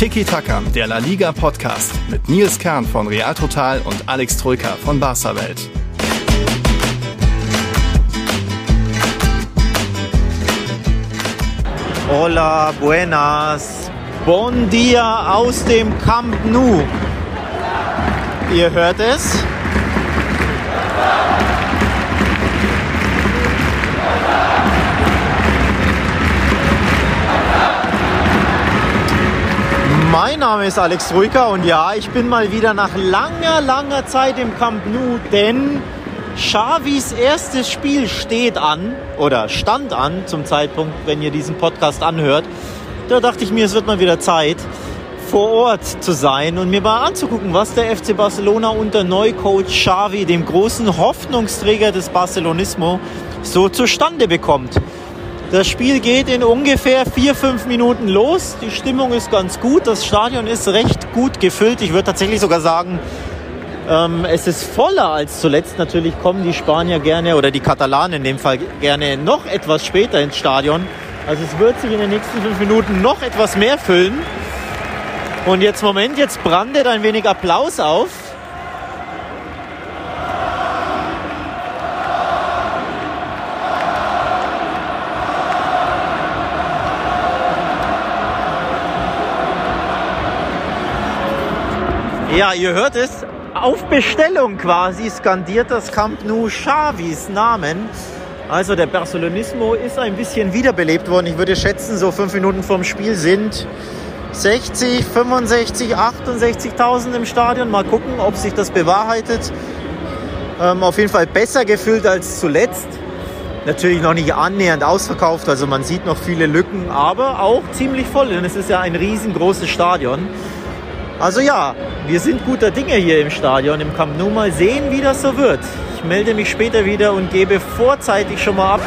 Tiki Taka, der La Liga Podcast mit Nils Kern von Real Total und Alex Troika von Barca Welt. Hola, buenas, bon dia aus dem Camp Nou. Ihr hört es. Mein Name ist Alex Troika und ja, ich bin mal wieder nach langer Zeit im Camp Nou, denn Xavis erstes Spiel steht an oder stand an zum Zeitpunkt, wenn ihr diesen Podcast anhört. Da dachte ich mir, es wird mal wieder Zeit, vor Ort zu sein und mir mal anzugucken, was der FC Barcelona unter Neucoach Xavi, dem großen Hoffnungsträger des Barcelonismo, so zustande bekommt. Das Spiel geht in ungefähr 4-5 Minuten los. Die Stimmung ist ganz gut. Das Stadion ist recht gut gefüllt. Ich würde tatsächlich sogar sagen, es ist voller als zuletzt. Natürlich kommen die Spanier gerne, oder die Katalanen in dem Fall gerne, noch etwas später ins Stadion. Also es wird sich in den nächsten 5 Minuten noch etwas mehr füllen. Und jetzt brandet ein wenig Applaus auf. Ja, ihr hört es, auf Bestellung quasi skandiert das Camp Nou Xavis Namen. Also der Barcelonismo ist ein bisschen wiederbelebt worden. Ich würde schätzen, so 5 Minuten vorm Spiel sind 60, 65, 68.000 im Stadion. Mal gucken, ob sich das bewahrheitet. Auf jeden Fall besser gefüllt als zuletzt. Natürlich noch nicht annähernd ausverkauft, also man sieht noch viele Lücken, aber auch ziemlich voll, denn es ist ja ein riesengroßes Stadion. Also ja, wir sind guter Dinge hier im Stadion, im Camp Nou. Mal sehen, wie das so wird. Ich melde mich später wieder und gebe vorzeitig schon mal ab.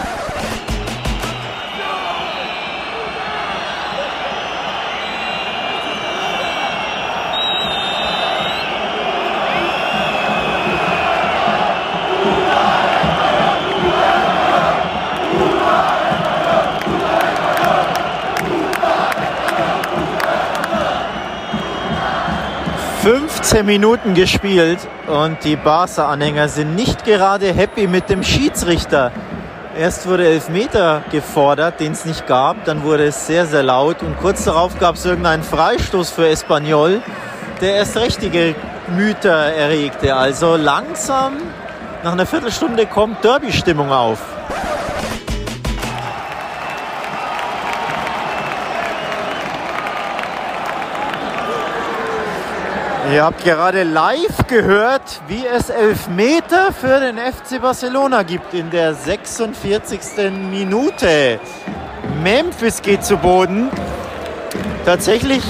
Minuten gespielt und die Barca-Anhänger sind nicht gerade happy mit dem Schiedsrichter. Erst wurde Elfmeter gefordert, den es nicht gab, dann wurde es sehr, sehr laut und kurz darauf gab es irgendeinen Freistoß für Espanyol, der erst richtige Gemüter erregte. Also langsam, nach einer Viertelstunde kommt Derby-Stimmung auf. Ihr habt gerade live gehört, wie es Elfmeter für den FC Barcelona gibt in der 46. Minute. Memphis geht zu Boden. Tatsächlich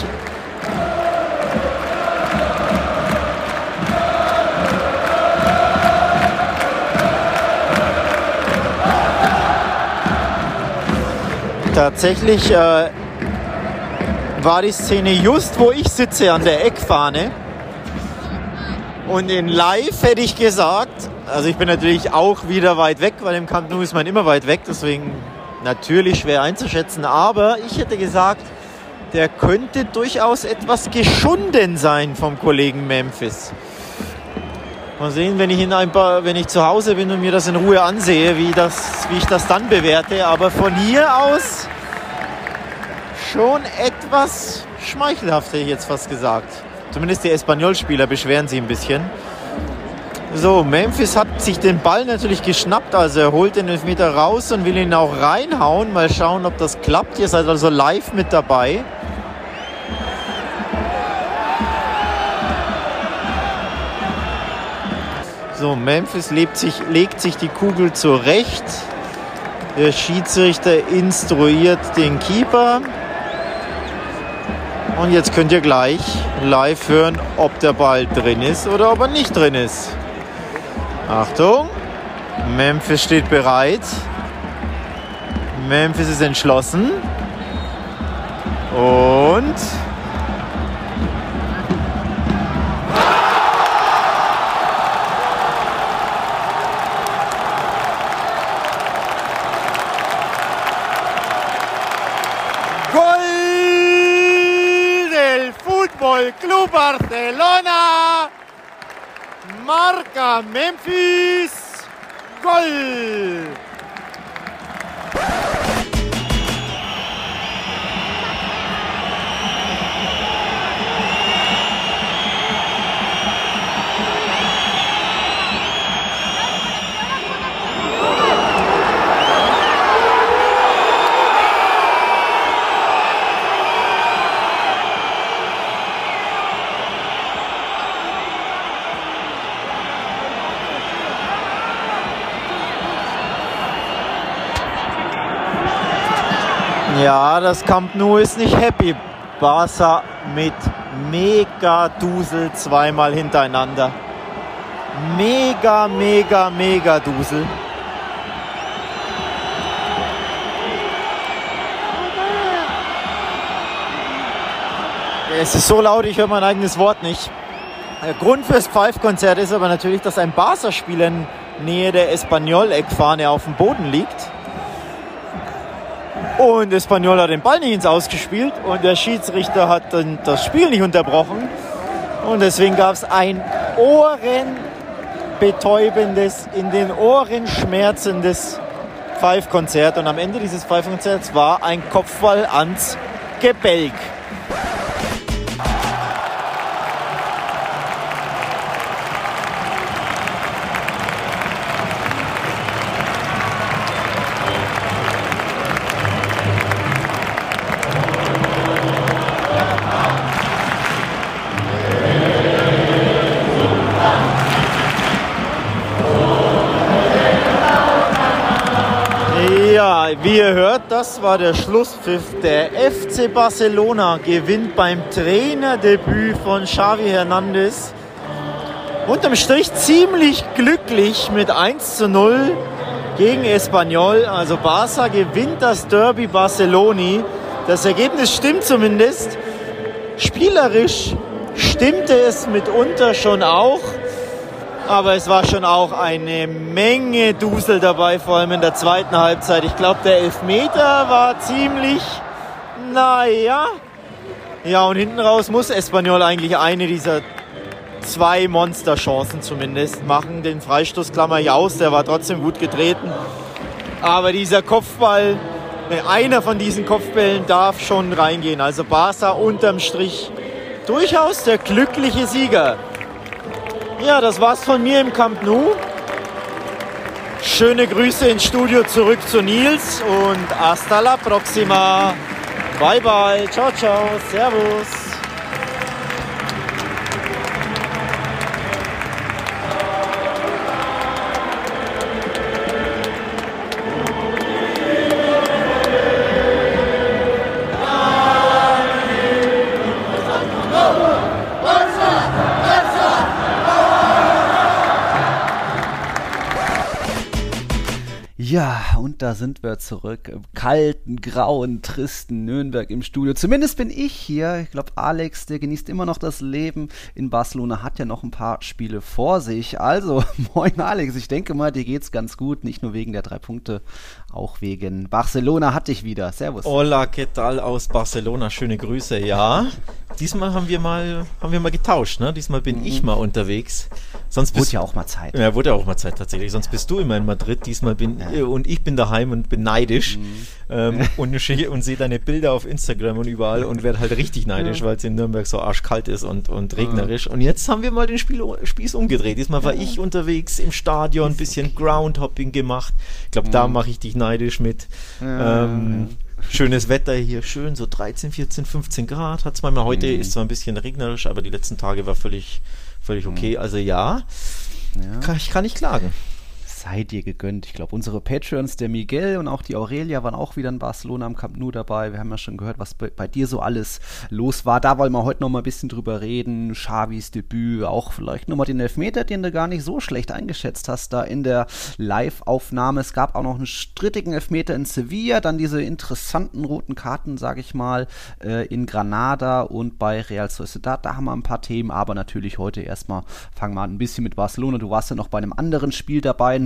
war die Szene just, wo ich sitze, an der Eckfahne. Und in live hätte ich gesagt, also ich bin natürlich auch wieder weit weg, weil im Camp Nou ist man immer weit weg, deswegen natürlich schwer einzuschätzen. Aber ich hätte gesagt, der könnte durchaus etwas geschunden sein vom Kollegen Memphis. Mal sehen, wenn ich zu Hause bin und mir das in Ruhe ansehe, wie ich das dann bewerte. Aber von hier aus schon etwas schmeichelhaft, hätte ich jetzt fast gesagt. Zumindest die Espanyol-Spieler beschweren sich ein bisschen. So, Memphis hat sich den Ball natürlich geschnappt, also er holt den Elfmeter raus und will ihn auch reinhauen. Mal schauen, ob das klappt. Ihr seid also live mit dabei. So, Memphis legt sich die Kugel zurecht. Der Schiedsrichter instruiert den Keeper. Und jetzt könnt ihr gleich live hören, ob der Ball drin ist oder ob er nicht drin ist. Achtung, Memphis steht bereit. Memphis ist entschlossen. Und Football Club Barcelona. Marca Memphis. Goal. Ja, das Camp Nou ist nicht happy. Barca mit Mega-Dusel zweimal hintereinander. Mega Dusel. Es ist so laut, ich höre mein eigenes Wort nicht. Der Grund fürs Pfeifkonzert ist aber natürlich, dass ein Barca-Spieler in Nähe der Espanyol-Eckfahne auf dem Boden liegt. Und Espanyol hat den Ball nicht ins Ausgespielt und der Schiedsrichter hat dann das Spiel nicht unterbrochen. Und deswegen gab es ein ohrenbetäubendes, in den Ohren schmerzendes Pfeifkonzert. Und am Ende dieses Pfeifkonzerts war ein Kopfball ans Gebälk. Ja, wie ihr hört, das war der Schlusspfiff. Der FC Barcelona gewinnt beim Trainerdebüt von Xavi Hernandez. Unterm Strich ziemlich glücklich mit 1:0 gegen Espanyol. Also Barca gewinnt das Derby Barceloni. Das Ergebnis stimmt zumindest. Spielerisch stimmte es mitunter schon auch. Aber es war schon auch eine Menge Dusel dabei, vor allem in der zweiten Halbzeit. Ich glaube, der Elfmeter war ziemlich, naja. Ja, und hinten raus muss Espanyol eigentlich eine dieser zwei Monsterchancen zumindest machen. Den Freistoß klammer ich aus, der war trotzdem gut getreten. Aber dieser Kopfball, einer von diesen Kopfbällen darf schon reingehen. Also Barca unterm Strich durchaus der glückliche Sieger. Ja, das war's von mir im Camp Nou. Schöne Grüße ins Studio zurück zu Nils und hasta la próxima. Bye bye, ciao ciao, servus. Ja, und da sind wir zurück im kalten, grauen, tristen Nürnberg im Studio. Zumindest bin ich hier. Ich glaube, Alex, der genießt immer noch das Leben in Barcelona, hat ja noch ein paar Spiele vor sich. Also, moin Alex, ich denke mal, dir geht's ganz gut. Nicht nur wegen der 3 Punkte, auch wegen Barcelona hatte ich wieder. Servus. Hola, ¿qué tal aus Barcelona? Schöne Grüße, ja. Diesmal haben wir mal getauscht, ne? Diesmal bin ich mal unterwegs. Sonst wurde ja auch mal Zeit. Ja, wurde ja auch mal Zeit tatsächlich. Sonst bist du immer in Madrid. Diesmal und ich bin daheim und bin neidisch und sehe deine Bilder auf Instagram und überall und werde halt richtig neidisch, weil es in Nürnberg so arschkalt ist und regnerisch. Und jetzt haben wir mal den Spieß umgedreht. Diesmal war ich unterwegs im Stadion, ein bisschen Groundhopping gemacht. Ich glaube, da mache ich dich neidisch mit. Schönes Wetter hier, schön, so 13, 14, 15 Grad hat es manchmal. Heute ist zwar ein bisschen regnerisch, aber die letzten Tage war völlig okay. Also ja. Ich kann nicht klagen. Sei dir gegönnt. Ich glaube, unsere Patreons, der Miguel und auch die Aurelia, waren auch wieder in Barcelona am Camp Nou dabei. Wir haben ja schon gehört, was bei dir so alles los war. Da wollen wir heute noch mal ein bisschen drüber reden. Xavis Debüt, auch vielleicht nochmal den Elfmeter, den du gar nicht so schlecht eingeschätzt hast, da in der Live-Aufnahme. Es gab auch noch einen strittigen Elfmeter in Sevilla, dann diese interessanten roten Karten, sage ich mal, in Granada und bei Real Sociedad. Da haben wir ein paar Themen, aber natürlich heute erstmal fangen wir an ein bisschen mit Barcelona. Du warst ja noch bei einem anderen Spiel dabei, ein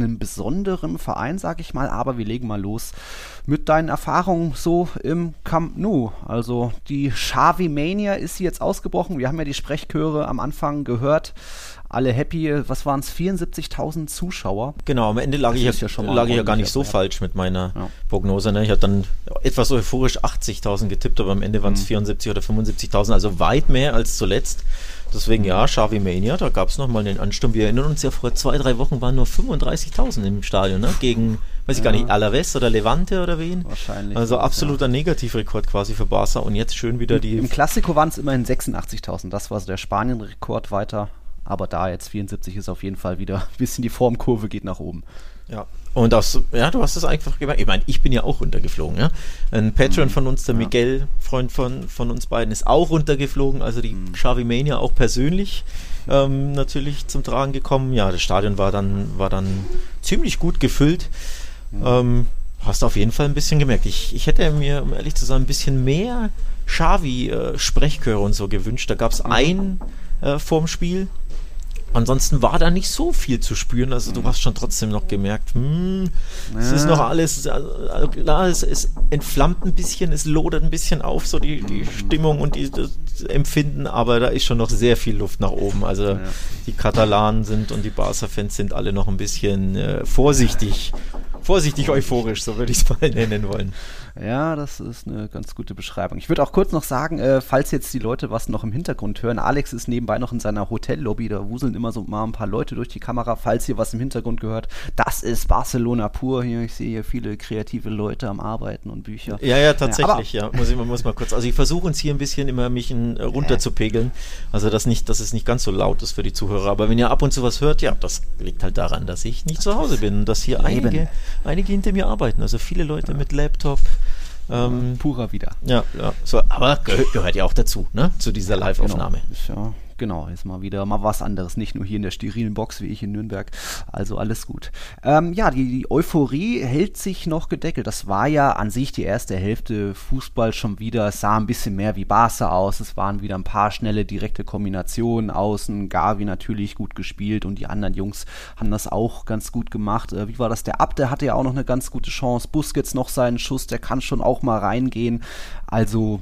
einen besonderen Verein, sag ich mal, aber wir legen mal los mit deinen Erfahrungen so im Camp Nou. Also die Xavi-Mania ist jetzt ausgebrochen. Wir haben ja die Sprechchöre am Anfang gehört. Alle happy, was waren es, 74.000 Zuschauer? Genau, am Ende lag ich ja gar nicht so falsch mit meiner Prognose. Ne? Ich hatte dann etwas euphorisch 80.000 getippt, aber am Ende waren es 74.000 oder 75.000, also weit mehr als zuletzt. Deswegen Xavi Mania, da gab es nochmal den Ansturm. Wir erinnern uns ja, vor 2-3 Wochen waren nur 35.000 im Stadion, ne? Gegen, weiß ich gar nicht, Alaves oder Levante oder wen? Wahrscheinlich. Also absoluter Negativrekord quasi für Barca und jetzt schön wieder die... Im Klassiko waren es immerhin 86.000, das war so der Spanien-Rekord weiter. Aber da jetzt 74 ist auf jeden Fall wieder ein bisschen die Formkurve geht nach oben. Ja, und du hast es einfach gemerkt. Ich meine, ich bin ja auch runtergeflogen. Ja? Ein Patron von uns, der Miguel, Freund von uns beiden, ist auch runtergeflogen. Also die Xavi Mania auch persönlich natürlich zum Tragen gekommen. Ja, das Stadion war dann ziemlich gut gefüllt. Hast auf jeden Fall ein bisschen gemerkt. Ich hätte mir, um ehrlich zu sein, ein bisschen mehr Xavi-Sprechchöre und so gewünscht. Da gab es einen vorm Spiel. Ansonsten war da nicht so viel zu spüren, also du hast schon trotzdem noch gemerkt, es ist noch alles, also klar, es entflammt ein bisschen, es lodert ein bisschen auf, so die Stimmung und das Empfinden, aber da ist schon noch sehr viel Luft nach oben, also die Katalanen sind und die Barca-Fans sind alle noch ein bisschen vorsichtig euphorisch, so würde ich es mal nennen wollen. Ja, das ist eine ganz gute Beschreibung. Ich würde auch kurz noch sagen, falls jetzt die Leute was noch im Hintergrund hören, Alex ist nebenbei noch in seiner Hotellobby, da wuseln immer so mal ein paar Leute durch die Kamera, falls ihr was im Hintergrund gehört, das ist Barcelona pur hier, ich sehe hier viele kreative Leute am Arbeiten und Bücher. Ja, tatsächlich, muss mal kurz, also ich versuche uns hier ein bisschen immer mich runter zu pegeln, also dass es nicht ganz so laut ist für die Zuhörer, aber wenn ihr ab und zu was hört, ja, das liegt halt daran, dass ich nicht zu Hause bin und dass hier einige hinter mir arbeiten, also viele Leute mit Laptop, purer wieder. Ja, so, aber gehört ja auch dazu, ne? Zu dieser Live-Aufnahme. Genau, ist mal wieder was anderes, nicht nur hier in der sterilen Box wie ich in Nürnberg, also alles gut. Die Euphorie hält sich noch gedeckelt, das war ja an sich die erste Hälfte Fußball schon wieder, es sah ein bisschen mehr wie Barca aus, es waren wieder ein paar schnelle, direkte Kombinationen außen, Gavi natürlich gut gespielt und die anderen Jungs haben das auch ganz gut gemacht. Wie war das, der Abde hatte ja auch noch eine ganz gute Chance, Busquets noch seinen Schuss, der kann schon auch mal reingehen, also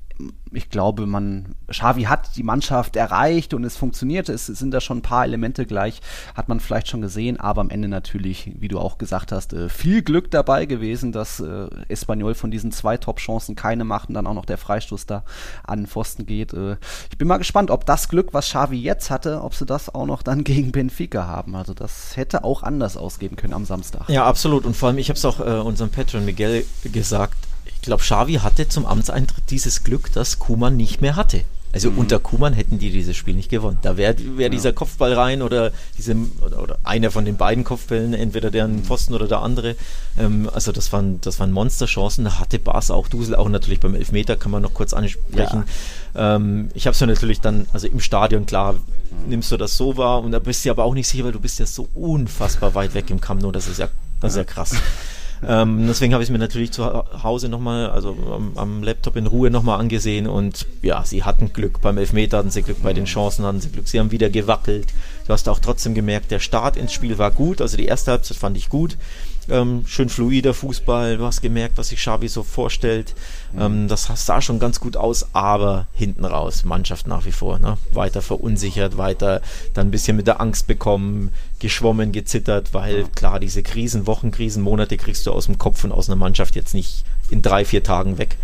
ich glaube, Xavi hat die Mannschaft erreicht und es funktioniert, es sind da schon ein paar Elemente gleich, hat man vielleicht schon gesehen, aber am Ende natürlich, wie du auch gesagt hast, viel Glück dabei gewesen, dass Espanyol von diesen 2 Top-Chancen keine macht und dann auch noch der Freistoß da an den Pfosten geht. Ich bin mal gespannt, ob das Glück, was Xavi jetzt hatte, ob sie das auch noch dann gegen Benfica haben, also das hätte auch anders ausgehen können am Samstag. Ja, absolut, und vor allem, ich habe es auch unserem Patron Miguel gesagt, ich glaube, Xavi hatte zum Amtseintritt dieses Glück, das Koeman nicht mehr hatte. Also unter Koeman hätten die dieses Spiel nicht gewonnen. Da wäre dieser Kopfball rein oder einer von den beiden Kopfbällen, entweder der Pfosten oder der andere. Also das waren Monsterchancen. Da hatte Barca auch Dusel, auch natürlich beim Elfmeter, kann man noch kurz ansprechen. Ja. Ich habe es ja natürlich dann, also im Stadion, klar, nimmst du das so wahr und da bist du aber auch nicht sicher, weil du bist ja so unfassbar weit weg im Camp Nou. Das ist ja krass. Deswegen habe ich es mir natürlich zu Hause nochmal, also am Laptop in Ruhe nochmal angesehen und ja, sie hatten Glück. Beim Elfmeter hatten sie Glück, bei den Chancen hatten sie Glück. Sie haben wieder gewackelt. Du hast auch trotzdem gemerkt, der Start ins Spiel war gut, also die erste Halbzeit fand ich gut. Schön fluider Fußball, du hast gemerkt, was sich Xavi so vorstellt. Das sah schon ganz gut aus, aber hinten raus, Mannschaft nach wie vor, ne? Weiter verunsichert, weiter dann ein bisschen mit der Angst bekommen, geschwommen, gezittert, weil klar, diese Krisenwochen, Krisenmonate kriegst du aus dem Kopf und aus einer Mannschaft jetzt nicht in 3-4 Tagen weg.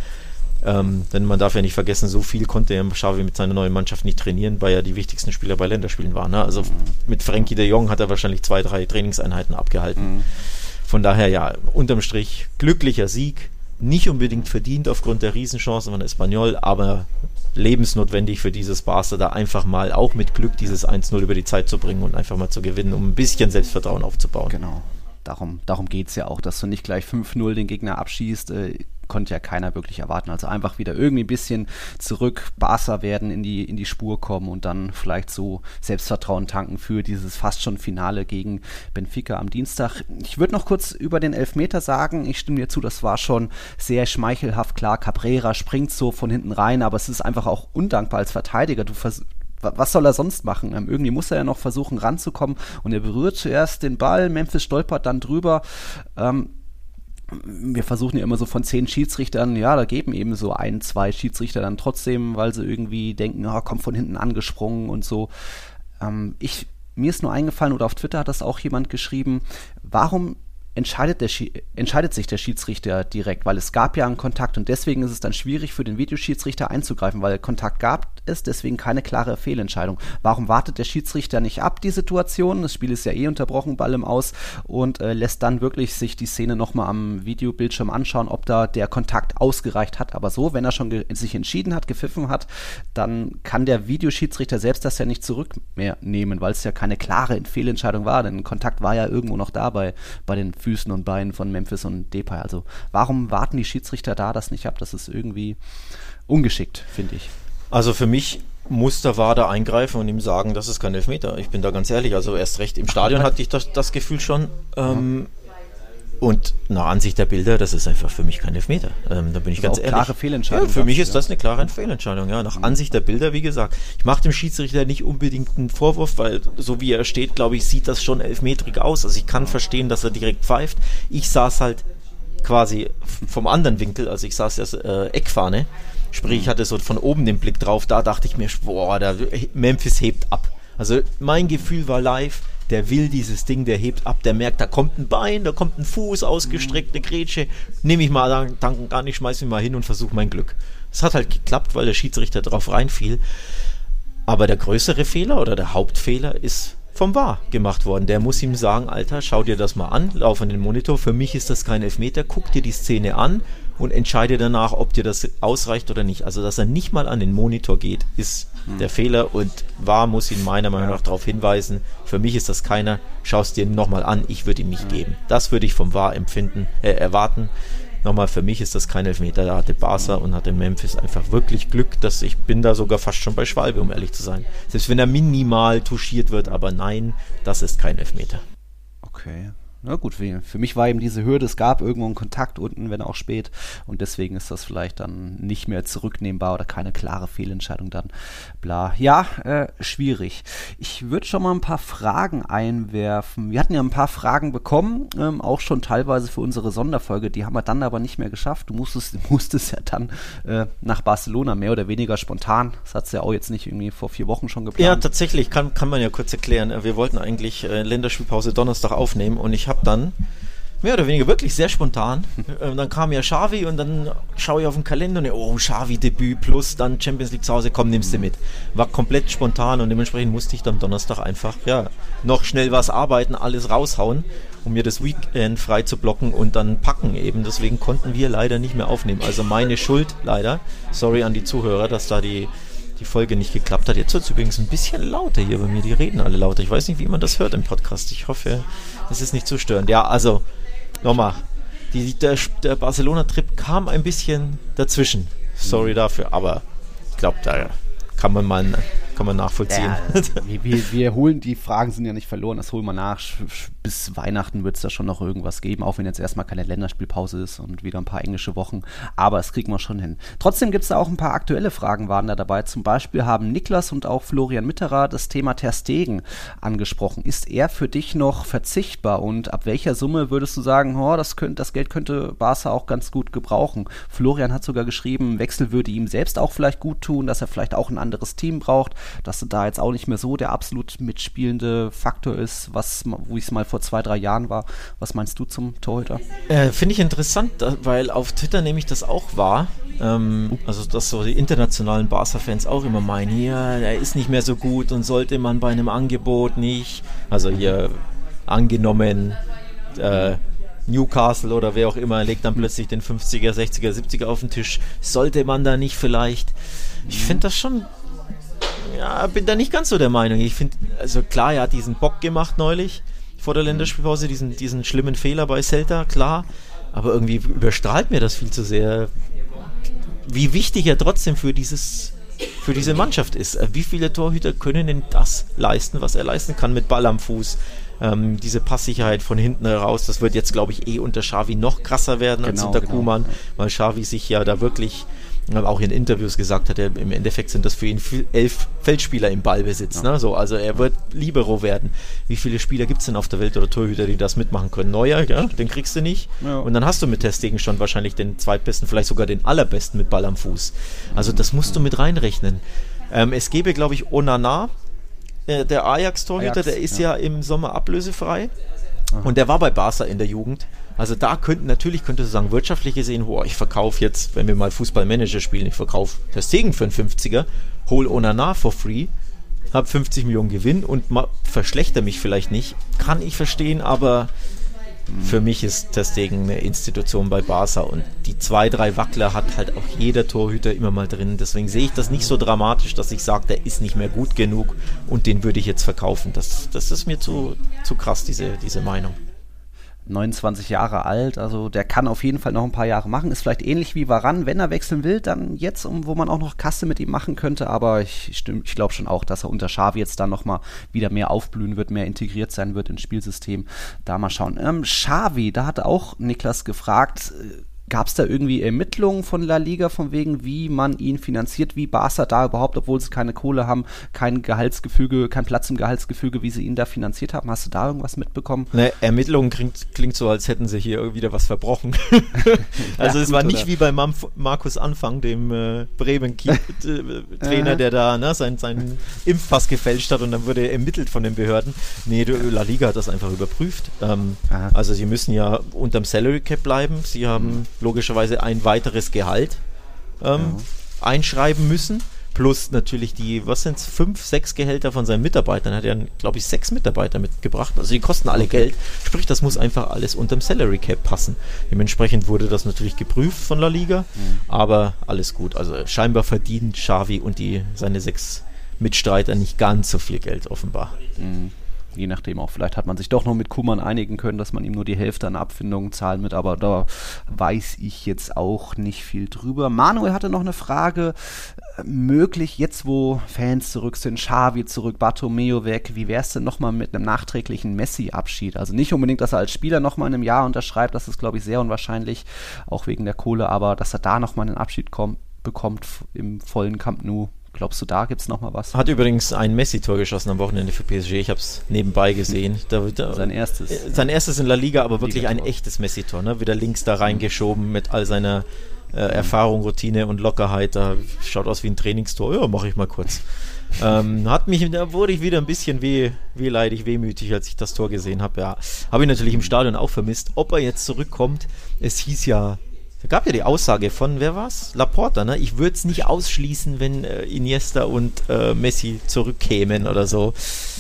Denn man darf ja nicht vergessen, so viel konnte ja Xavi mit seiner neuen Mannschaft nicht trainieren, weil ja die wichtigsten Spieler bei Länderspielen waren. Ne? Also mit Frenkie de Jong hat er wahrscheinlich 2-3 Trainingseinheiten abgehalten. Von daher, ja, unterm Strich glücklicher Sieg, nicht unbedingt verdient aufgrund der Riesenchancen von Espanyol, aber lebensnotwendig für dieses Barca, da einfach mal auch mit Glück dieses 1-0 über die Zeit zu bringen und einfach mal zu gewinnen, um ein bisschen Selbstvertrauen aufzubauen. Genau, darum geht es ja auch, dass du nicht gleich 5-0 den Gegner abschießt, konnte ja keiner wirklich erwarten. Also einfach wieder irgendwie ein bisschen zurück Barca werden, in die Spur kommen und dann vielleicht so Selbstvertrauen tanken für dieses fast schon Finale gegen Benfica am Dienstag. Ich würde noch kurz über den Elfmeter sagen, ich stimme dir zu, das war schon sehr schmeichelhaft, klar, Cabrera springt so von hinten rein, aber es ist einfach auch undankbar als Verteidiger. Du was soll er sonst machen? Irgendwie muss er ja noch versuchen ranzukommen und er berührt zuerst den Ball, Memphis stolpert dann drüber. Wir versuchen ja immer so von 10 Schiedsrichtern, ja, da geben eben so 1, 2 Schiedsrichter dann trotzdem, weil sie irgendwie denken, kommt von hinten angesprungen und so. Mir ist nur eingefallen, oder auf Twitter hat das auch jemand geschrieben, warum entscheidet sich der Schiedsrichter direkt, weil es gab ja einen Kontakt und deswegen ist es dann schwierig für den Videoschiedsrichter einzugreifen, weil Kontakt gab es, deswegen keine klare Fehlentscheidung. Warum wartet der Schiedsrichter nicht ab, die Situation? Das Spiel ist ja unterbrochen, Ball im Aus und lässt dann wirklich sich die Szene nochmal am Videobildschirm anschauen, ob da der Kontakt ausgereicht hat. Aber so, wenn er schon sich entschieden hat, gepfiffen hat, dann kann der Videoschiedsrichter selbst das ja nicht zurück mehr nehmen, weil es ja keine klare Fehlentscheidung war, denn Kontakt war ja irgendwo noch da bei den Füßen und Beinen von Memphis und Depay. Also warum warten die Schiedsrichter da das nicht ab? Das ist irgendwie ungeschickt, finde ich. Also für mich muss der VAR da eingreifen und ihm sagen, das ist kein Elfmeter. Ich bin da ganz ehrlich, also erst recht im Stadion hatte ich das Gefühl schon. Und nach Ansicht der Bilder, das ist einfach für mich kein Elfmeter. Da bin ich ganz ehrlich. Klare Fehlentscheidung. Ja, für mich ist das eine klare Fehlentscheidung. Ja, nach Ansicht der Bilder, wie gesagt. Ich mache dem Schiedsrichter nicht unbedingt einen Vorwurf, weil so wie er steht, glaube ich, sieht das schon elfmetrig aus. Also ich kann verstehen, dass er direkt pfeift. Ich saß halt quasi vom anderen Winkel, also ich saß ja Eckfahne. Sprich, ich hatte so von oben den Blick drauf. Da dachte ich mir, boah, Memphis hebt ab. Also mein Gefühl war live, der will dieses Ding, der hebt ab, der merkt, da kommt ein Bein, da kommt ein Fuß ausgestreckt, eine Grätsche, nehme ich mal danken gar nicht, schmeiß mich mal hin und versuche mein Glück. Es hat halt geklappt, weil der Schiedsrichter drauf reinfiel, aber der größere Fehler oder der Hauptfehler ist vom VAR gemacht worden. Der muss ihm sagen, Alter, schau dir das mal an, lauf an den Monitor, für mich ist das kein Elfmeter, guck dir die Szene an und entscheide danach, ob dir das ausreicht oder nicht. Also, dass er nicht mal an den Monitor geht, ist der Fehler und VAR muss ihn meiner Meinung nach darauf hinweisen, für mich ist das keiner, schau es dir nochmal an, ich würde ihn nicht geben. Das würde ich vom VAR erwarten. Nochmal, für mich ist das kein Elfmeter, da hatte Barca und hatte Memphis einfach wirklich Glück, dass ich bin da sogar fast schon bei Schwalbe, um ehrlich zu sein. Selbst wenn er minimal touchiert wird, aber nein, das ist kein Elfmeter. Okay. Na gut, für mich war eben diese Hürde, es gab irgendwo einen Kontakt unten, wenn auch spät und deswegen ist das vielleicht dann nicht mehr zurücknehmbar oder keine klare Fehlentscheidung dann, bla. Ja, schwierig. Ich würde schon mal ein paar Fragen einwerfen. Wir hatten ja ein paar Fragen bekommen, auch schon teilweise für unsere Sonderfolge, die haben wir dann aber nicht mehr geschafft. Du musstest ja dann nach Barcelona, mehr oder weniger spontan. Das hat es ja auch jetzt nicht irgendwie vor 4 Wochen schon geplant. Ja, tatsächlich, kann man ja kurz erklären. Wir wollten eigentlich Länderspielpause Donnerstag aufnehmen und ich habe dann mehr oder weniger wirklich sehr spontan, dann kam ja Xavi und dann schaue ich auf den Kalender und Xavi Debüt plus dann Champions League zu Hause, komm, nimmst du mit. War komplett spontan und dementsprechend musste ich dann Donnerstag einfach noch schnell was arbeiten, alles raushauen, um mir das Weekend frei zu blocken und dann packen eben. Deswegen konnten wir leider nicht mehr aufnehmen. Also meine Schuld leider. Sorry an die Zuhörer, dass da die Folge nicht geklappt hat. Jetzt wird es übrigens ein bisschen lauter hier bei mir. Die reden alle lauter. Ich weiß nicht, wie man das hört im Podcast. Ich hoffe, es ist nicht zu störend. Ja, also, nochmal. Der Barcelona-Trip kam ein bisschen dazwischen. Sorry dafür, aber ich glaube, da kann man nachvollziehen. Ja, wir holen, die Fragen sind ja nicht verloren, das holen wir nach. Bis Weihnachten wird es da schon noch irgendwas geben, auch wenn jetzt erstmal keine Länderspielpause ist und wieder ein paar englische Wochen, aber das kriegen wir schon hin. Trotzdem gibt es da auch ein paar aktuelle Fragen, waren da dabei. Zum Beispiel haben Niklas und auch Florian Mitterer das Thema Ter Stegen angesprochen. Ist er für dich noch verzichtbar und ab welcher Summe würdest du sagen, das Geld könnte Barca auch ganz gut gebrauchen? Florian hat sogar geschrieben, Wechsel würde ihm selbst auch vielleicht gut tun, dass er vielleicht auch ein anderes Team braucht, dass er da jetzt auch nicht mehr so der absolut mitspielende Faktor ist, wo ich es mal vor 2-3 Jahren war. Was meinst du zum Torhüter? Finde ich interessant, weil auf Twitter nehme ich das auch wahr. Also dass so die internationalen Barca-Fans auch immer meinen, er ist nicht mehr so gut und sollte man bei einem Angebot nicht, also hier angenommen Newcastle oder wer auch immer legt dann plötzlich den 50er, 60er, 70er auf den Tisch, sollte man da nicht vielleicht? Ich finde das schon, bin da nicht ganz so der Meinung. Ich finde, also klar, er hat diesen Bock gemacht neulich vor der Länderspielpause, diesen schlimmen Fehler bei Celta, klar, aber irgendwie überstrahlt mir das viel zu sehr, wie wichtig er trotzdem für diese Mannschaft ist. Wie viele Torhüter können denn das leisten, was er leisten kann mit Ball am Fuß? Diese Passsicherheit von hinten heraus, das wird jetzt, glaube ich, unter Xavi noch krasser werden als unter Koeman, weil Xavi sich ja da wirklich auch in Interviews gesagt hat, im Endeffekt sind das für ihn 11 Feldspieler im Ballbesitz. Ne? So, also er wird Libero werden. Wie viele Spieler gibt es denn auf der Welt oder Torhüter, die das mitmachen können? Neuer, ja, den kriegst du nicht. Ja. Und dann hast du mit Ter Stegen schon wahrscheinlich den zweitbesten, vielleicht sogar den allerbesten mit Ball am Fuß. Also das musst du mit reinrechnen. Es gäbe, glaube ich, Onana, der Ajax-Torhüter, der ist ja im Sommer ablösefrei. Aha. Und der war bei Barca in der Jugend. Also da könntest du sagen, wirtschaftlich gesehen, ich verkaufe jetzt, wenn wir mal Fußballmanager spielen, ich verkaufe Ter Stegen für einen 50er, hol Onana for free, habe 50 Millionen Gewinn und verschlechter mich vielleicht nicht. Kann ich verstehen, aber für mich ist Ter Stegen eine Institution bei Barca und die 2-3 Wackler hat halt auch jeder Torhüter immer mal drin. Deswegen sehe ich das nicht so dramatisch, dass ich sage, der ist nicht mehr gut genug und den würde ich jetzt verkaufen. Das ist mir zu krass, diese Meinung. 29 Jahre alt, also der kann auf jeden Fall noch ein paar Jahre machen, ist vielleicht ähnlich wie Varane, wenn er wechseln will, dann jetzt, wo man auch noch Kasse mit ihm machen könnte, aber ich glaube schon auch, dass er unter Xavi jetzt dann nochmal wieder mehr aufblühen wird, mehr integriert sein wird ins Spielsystem, da mal schauen. Xavi, da hat auch Niklas gefragt, gab es da irgendwie Ermittlungen von La Liga, von wegen, wie man ihn finanziert, wie Barca da überhaupt, obwohl sie keine Kohle haben, kein Gehaltsgefüge, kein Platz im Gehaltsgefüge, wie sie ihn da finanziert haben? Hast du da irgendwas mitbekommen? Ne, Ermittlungen klingt so, als hätten sie hier wieder was verbrochen. Also ja, es war nicht wie bei Markus Anfang, dem Bremen-Trainer, der da seinen Impfpass gefälscht hat und dann wurde er ermittelt von den Behörden. Nee, La Liga hat das einfach überprüft. Also sie müssen ja unterm Salary Cap bleiben. Sie haben logischerweise ein weiteres Gehalt einschreiben müssen, plus natürlich die, 5, 6 Gehälter von seinen Mitarbeitern, er hat ja, glaube ich, 6 Mitarbeiter mitgebracht, also die kosten alle Geld, sprich, das muss einfach alles unterm Salary Cap passen. Dementsprechend wurde das natürlich geprüft von La Liga, aber alles gut, also scheinbar verdienen Xavi und seine 6 Mitstreiter nicht ganz so viel Geld offenbar. Je nachdem auch, vielleicht hat man sich doch noch mit Koeman einigen können, dass man ihm nur die Hälfte an Abfindungen zahlen wird, aber da weiß ich jetzt auch nicht viel drüber. Manuel hatte noch eine Frage, möglich jetzt, wo Fans zurück sind, Xavi zurück, Bartomeu weg, wie wäre es denn nochmal mit einem nachträglichen Messi-Abschied? Also nicht unbedingt, dass er als Spieler nochmal in einem Jahr unterschreibt, das ist, glaube ich, sehr unwahrscheinlich, auch wegen der Kohle, aber dass er da nochmal einen Abschied bekommt im vollen Camp Nou. Glaubst du, da gibt es nochmal was? Hat übrigens ein Messi-Tor geschossen am Wochenende für PSG. Ich habe es nebenbei gesehen. Sein erstes. Sein erstes in La Liga, aber wirklich ein echtes Messi-Tor. Ne? Wieder links da reingeschoben mit all seiner Erfahrung, Routine und Lockerheit. Da schaut aus wie ein Trainingstor. Ja, mache ich mal kurz. Da wurde ich wieder ein bisschen wehmütig, als ich das Tor gesehen habe. Ja, habe ich natürlich im Stadion auch vermisst. Ob er jetzt zurückkommt, es hieß ja, da gab ja die Aussage von, wer war's? Laporta, ne? Ich würde es nicht ausschließen, wenn Iniesta und Messi zurückkämen oder so.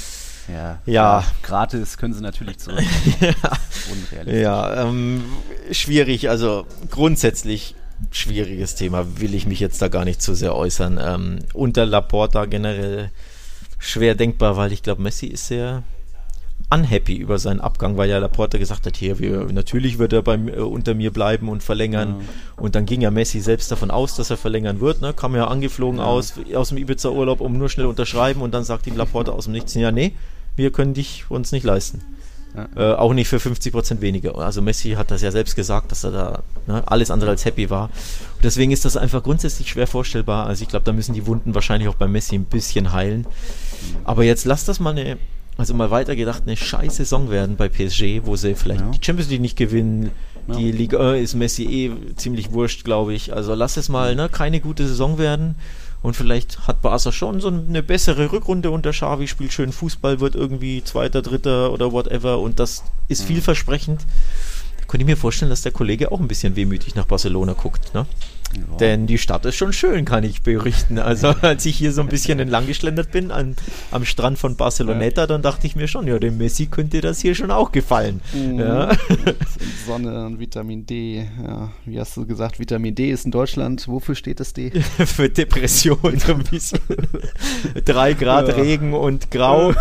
Ja. Gratis können sie natürlich zurück. Unrealistisch. Ja, schwierig, also grundsätzlich schwieriges Thema, will ich mich jetzt da gar nicht zu sehr äußern. Unter Laporta generell schwer denkbar, weil ich glaube, Messi ist sehr unhappy über seinen Abgang, weil ja Laporta gesagt hat, natürlich wird er unter mir bleiben und verlängern. Und dann ging ja Messi selbst davon aus, dass er verlängern wird. Ne? Kam ja angeflogen aus dem Ibiza-Urlaub, um nur schnell unterschreiben und dann sagt ihm Laporta aus dem Nichts, ja nee, wir können uns nicht leisten. Auch nicht für 50% weniger. Also Messi hat das ja selbst gesagt, dass er da alles andere als happy war. Und deswegen ist das einfach grundsätzlich schwer vorstellbar. Also ich glaube, da müssen die Wunden wahrscheinlich auch bei Messi ein bisschen heilen. Aber jetzt lass das mal mal weitergedacht, eine scheiß Saison werden bei PSG, wo sie vielleicht die Champions League nicht gewinnen. Die Ligue 1 ist Messi ziemlich wurscht, glaube ich. Also lass es mal keine gute Saison werden. Und vielleicht hat Barca schon so eine bessere Rückrunde unter Xavi, spielt schön Fußball, wird irgendwie Zweiter, Dritter oder whatever. Und das ist vielversprechend. Da könnte ich mir vorstellen, dass der Kollege auch ein bisschen wehmütig nach Barcelona guckt, ne? Ja. Denn die Stadt ist schon schön, kann ich berichten. Also als ich hier so ein bisschen entlang geschlendert bin am Strand von Barceloneta, dann dachte ich mir schon, dem Messi könnte das hier schon auch gefallen. Ja. Sonne und Vitamin D. Ja, wie hast du gesagt, Vitamin D ist in Deutschland, wofür steht das D? Für Depression. So ein bisschen. 3 Grad Regen und Grau.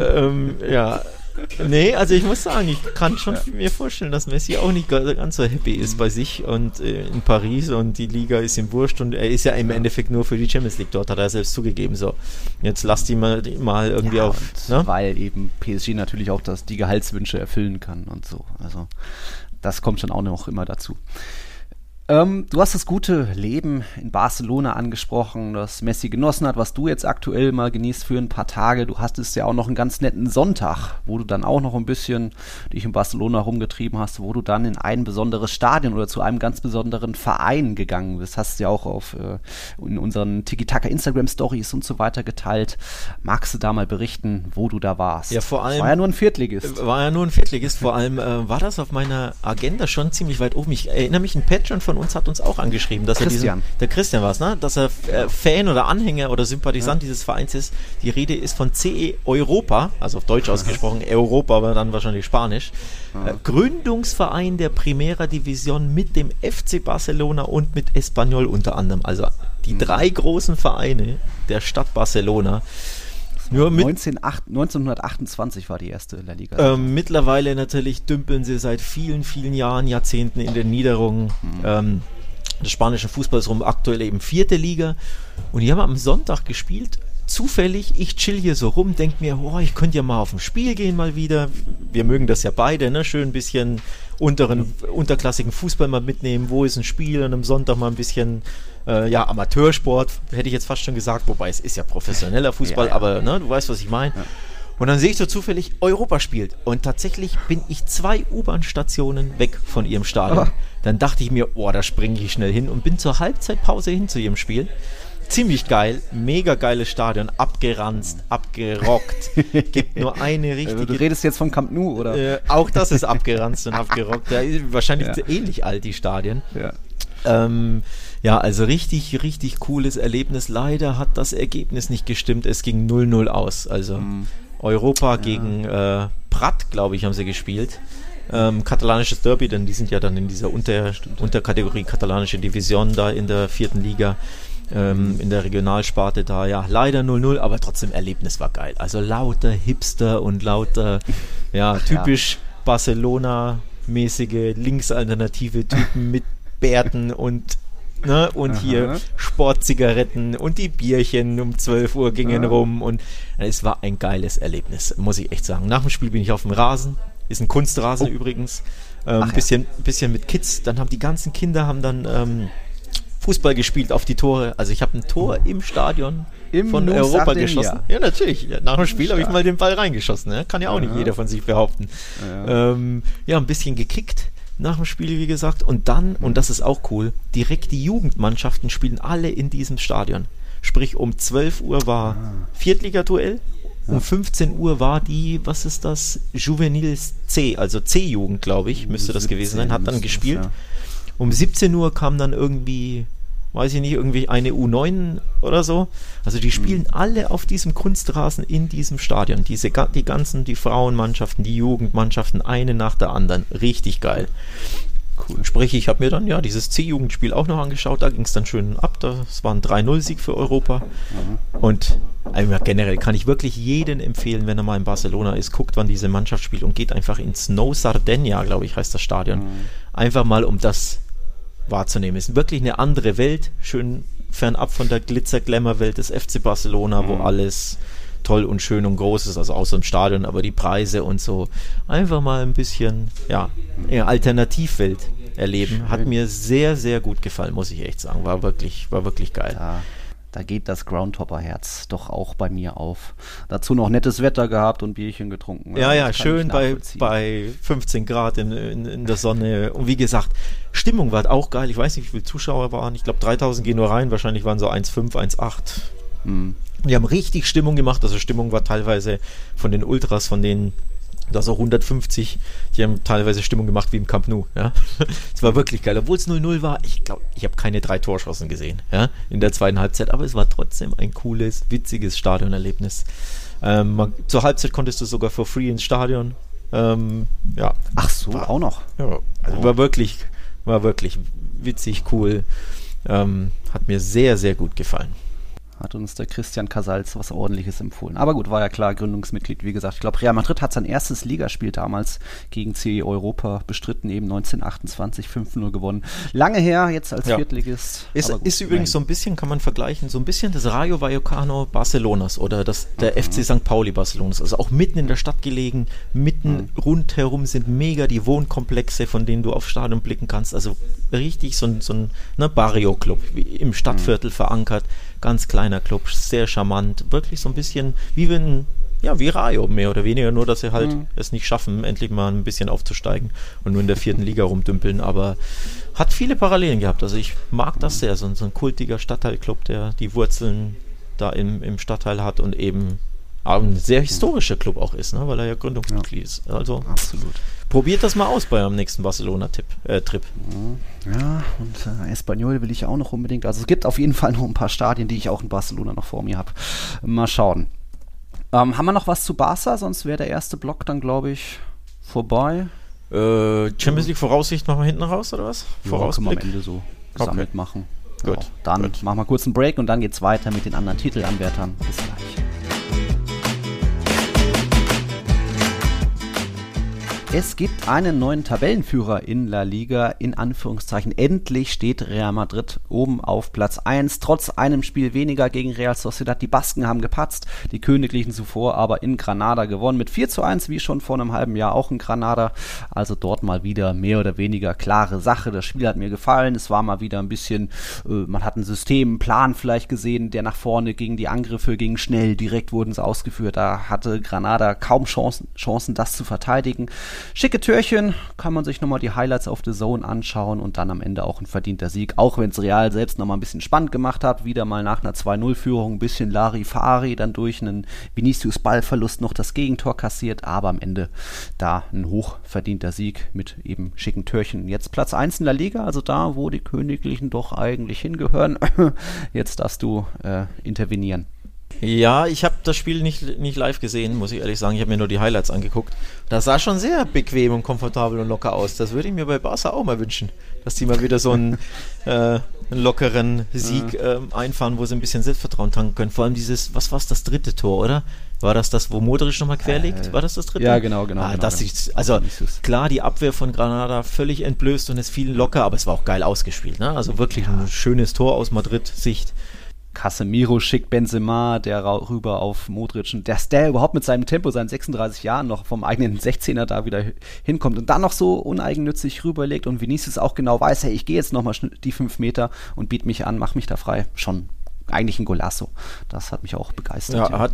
Nee, also ich muss sagen, ich kann schon mir vorstellen, dass Messi auch nicht ganz so happy ist bei sich und in Paris und die Liga ist ihm wurscht und er ist ja im Endeffekt nur für die Champions League dort, hat er selbst zugegeben. So, jetzt lasst ihn mal irgendwie auf. Weil eben PSG natürlich auch die Gehaltswünsche erfüllen kann und so. Also das kommt schon auch noch immer dazu. Du hast das gute Leben in Barcelona angesprochen, das Messi genossen hat, was du jetzt aktuell mal genießt für ein paar Tage. Du hattest ja auch noch einen ganz netten Sonntag, wo du dann auch noch ein bisschen dich in Barcelona rumgetrieben hast, wo du dann in ein besonderes Stadion oder zu einem ganz besonderen Verein gegangen bist. Hast du ja auch in unseren Tiki-Taka Instagram-Stories und so weiter geteilt. Magst du da mal berichten, wo du da warst? Ja, vor allem. War ja nur ein Viertligist. Vor allem war das auf meiner Agenda schon ziemlich weit oben. Ich erinnere mich, ein Patreon von uns hat uns auch angeschrieben, dass der Christian war es, ne? Dass er Fan oder Anhänger oder Sympathisant dieses Vereins ist. Die Rede ist von CE Europa, also auf Deutsch ausgesprochen, Europa, aber dann wahrscheinlich Spanisch. Gründungsverein der Primera División mit dem FC Barcelona und mit Espanyol unter anderem. Also die 3 großen Vereine der Stadt Barcelona. Nur 1928 war die erste La Liga. Mittlerweile natürlich dümpeln sie seit vielen, vielen Jahren, Jahrzehnten in den Niederungen des spanischen Fußballs rum, aktuell eben 4. Liga. Und die haben am Sonntag gespielt. Zufällig, ich chill hier so rum, denke mir, ich könnte ja mal auf ein Spiel gehen mal wieder. Wir mögen das ja beide, ne? Schön ein bisschen unterklassigen Fußball mal mitnehmen. Wo ist ein Spiel? Und am Sonntag mal ein bisschen Amateursport, hätte ich jetzt fast schon gesagt, wobei es ist ja professioneller Fußball, aber ne, du weißt, was ich meine. Ja. Und dann sehe ich so zufällig, Europa spielt. Und tatsächlich bin ich 2 U-Bahn-Stationen weg von ihrem Stadion. Dann dachte ich mir, da springe ich schnell hin und bin zur Halbzeitpause hin zu ihrem Spiel. Ziemlich geil, mega geiles Stadion, abgeranzt, abgerockt. Gibt nur eine richtige... Du redest jetzt vom Camp Nou, oder? Auch das ist abgeranzt und abgerockt. Ja, wahrscheinlich ähnlich alt, die Stadien. Ja. Also richtig, richtig cooles Erlebnis. Leider hat das Ergebnis nicht gestimmt. Es ging 0-0 aus. Also Europa gegen Prat, glaube ich, haben sie gespielt. Katalanisches Derby, denn die sind ja dann in dieser Unterkategorie katalanische Division da in der 4. Liga. In der Regionalsparte da, leider 0-0, aber trotzdem Erlebnis war geil. Also lauter Hipster und lauter, typisch Barcelona-mäßige, linksalternative Typen mit Bärten und hier Sportzigaretten und die Bierchen um 12 Uhr gingen rum und es war ein geiles Erlebnis, muss ich echt sagen. Nach dem Spiel bin ich auf dem Rasen, ist ein Kunstrasen übrigens, bisschen mit Kids, dann haben die ganzen Kinder Fußball gespielt auf die Tore. Also ich habe ein Tor im Stadion von Europa geschossen. Ja, natürlich. Nach dem Spiel habe ich mal den Ball reingeschossen. Ne? Kann ja auch nicht jeder von sich behaupten. Ein bisschen gekickt nach dem Spiel, wie gesagt. Und dann, und das ist auch cool, direkt die Jugendmannschaften spielen alle in diesem Stadion. Sprich, um 12 Uhr war Viertligaduell. Um 15 Uhr war die, was ist das? Juvenils C, also C-Jugend, glaube ich, müsste das gewesen sein, hat dann gespielt. Um 17 Uhr kam dann irgendwie, weiß ich nicht, irgendwie eine U9 oder so. Also die spielen alle auf diesem Kunstrasen in diesem Stadion. Die Frauenmannschaften, die Jugendmannschaften, eine nach der anderen. Richtig geil. Cool. Sprich, ich habe mir dann dieses C-Jugendspiel auch noch angeschaut. Da ging es dann schön ab. Das war ein 3-0-Sieg für Europa. Und generell kann ich wirklich jeden empfehlen, wenn er mal in Barcelona ist, guckt, wann diese Mannschaft spielt und geht einfach ins Nou Sardenya, glaube ich, heißt das Stadion. Einfach mal, um das wahrzunehmen. Es ist wirklich eine andere Welt, schön fernab von der Glitzer-Glamour-Welt des FC Barcelona, wo alles toll und schön und groß ist, also außer im Stadion, aber die Preise und so. Einfach mal ein bisschen, eine Alternativwelt erleben. Schön. Hat mir sehr, sehr gut gefallen, muss ich echt sagen. War wirklich geil. Da geht das Groundhopper-Herz doch auch bei mir auf. Dazu noch nettes Wetter gehabt und Bierchen getrunken. Ja, schön bei 15 Grad in der Sonne. Und wie gesagt, Stimmung war auch geil. Ich weiß nicht, wie viele Zuschauer waren. Ich glaube, 3000 gehen nur rein. Wahrscheinlich waren so 1,5, 1,8. Die haben richtig Stimmung gemacht. Also Stimmung war teilweise von den Ultras, von denen da so 150, die haben teilweise Stimmung gemacht wie im Camp Nou. Ja? Es war wirklich geil. Obwohl es 0-0 war, ich glaube, ich habe keine 3 Torschancen gesehen in der zweiten Halbzeit, aber es war trotzdem ein cooles, witziges Stadionerlebnis. Zur Halbzeit konntest du sogar for free ins Stadion. Ach so, auch noch. Ja, also war wirklich witzig, cool. Hat mir sehr, sehr gut gefallen. hat uns der Christian Casals was Ordentliches empfohlen. Aber gut, war ja klar, Gründungsmitglied, wie gesagt. Ich glaube, Real Madrid hat sein erstes Ligaspiel damals gegen CE Europa bestritten, eben 1928, 5-0 gewonnen. Lange her, jetzt als Viertligist. Ist übrigens so ein bisschen, kann man vergleichen, so ein bisschen das Rayo Vallecano Barcelonas oder der FC St. Pauli Barcelonas. Also auch mitten in der Stadt gelegen, mitten rundherum sind mega die Wohnkomplexe, von denen du aufs Stadion blicken kannst. Also richtig so ein Barrio-Club, im Stadtviertel verankert. Ganz kleiner Club, sehr charmant, wirklich so ein bisschen wie wie Rayo mehr oder weniger, nur dass sie halt es nicht schaffen, endlich mal ein bisschen aufzusteigen und nur in der 4. Liga rumdümpeln, aber hat viele Parallelen gehabt, also ich mag das sehr, so ein kultiger Stadtteilclub, der die Wurzeln da im Stadtteil hat und eben ein sehr historischer Club auch ist, ne, weil er ja Gründungsmitglied ist, also absolut. Probiert das mal aus bei eurem nächsten Barcelona-Trip. Ja, und Espanyol will ich auch noch unbedingt. Also es gibt auf jeden Fall noch ein paar Stadien, die ich auch in Barcelona noch vor mir habe. Mal schauen. Haben wir noch was zu Barca? Sonst wäre der erste Block dann, glaube ich, vorbei. Champions League Voraussicht machen wir hinten raus, oder was? Ja, können wir am Ende so gesammelt machen. Gut. Dann machen wir kurz einen Break und dann geht's weiter mit den anderen Titelanwärtern. Bis gleich. Es gibt einen neuen Tabellenführer in La Liga, in Anführungszeichen. Endlich steht Real Madrid oben auf Platz 1, trotz einem Spiel weniger gegen Real Sociedad. Die Basken haben gepatzt, die Königlichen zuvor aber in Granada gewonnen. Mit 4:1, wie schon vor einem halben Jahr auch in Granada. Also dort mal wieder mehr oder weniger klare Sache. Das Spiel hat mir gefallen. Es war mal wieder ein bisschen, man hat ein System, einen Plan vielleicht gesehen, der nach vorne ging. Die Angriffe gingen schnell, direkt wurden sie ausgeführt. Da hatte Granada kaum Chancen, das zu verteidigen. Schicke Türchen, kann man sich nochmal die Highlights auf The Zone anschauen und dann am Ende auch ein verdienter Sieg, auch wenn es Real selbst nochmal ein bisschen spannend gemacht hat, wieder mal nach einer 2-0-Führung ein bisschen Larifari, dann durch einen Vinicius-Ballverlust noch das Gegentor kassiert, aber am Ende da ein hochverdienter Sieg mit eben schicken Türchen. Jetzt Platz 1 in der Liga, also da, wo die Königlichen doch eigentlich hingehören. Jetzt darfst du intervenieren. Ja, ich habe das Spiel nicht live gesehen, muss ich ehrlich sagen. Ich habe mir nur die Highlights angeguckt. Das sah schon sehr bequem und komfortabel und locker aus. Das würde ich mir bei Barca auch mal wünschen, dass die mal wieder so einen lockeren Sieg einfahren, wo sie ein bisschen Selbstvertrauen tanken können. Vor allem dieses, was war es, das dritte Tor, oder? War das, wo Modric nochmal quer liegt? War das dritte? Ja, genau. Das ist, also klar, die Abwehr von Granada völlig entblößt und es fiel locker, aber es war auch geil ausgespielt. Ne? Also wirklich ein schönes Tor aus Madrid-Sicht. Casemiro schickt Benzema, der rüber auf Modric, und dass der überhaupt mit seinem Tempo, seinen 36 Jahren noch vom eigenen 16er da wieder hinkommt und dann noch so uneigennützig rüberlegt und Vinicius auch genau weiß, hey, ich gehe jetzt nochmal die 5 Meter und biete mich an, mach mich da frei. Schon eigentlich ein Golasso. Das hat mich auch begeistert. Ja,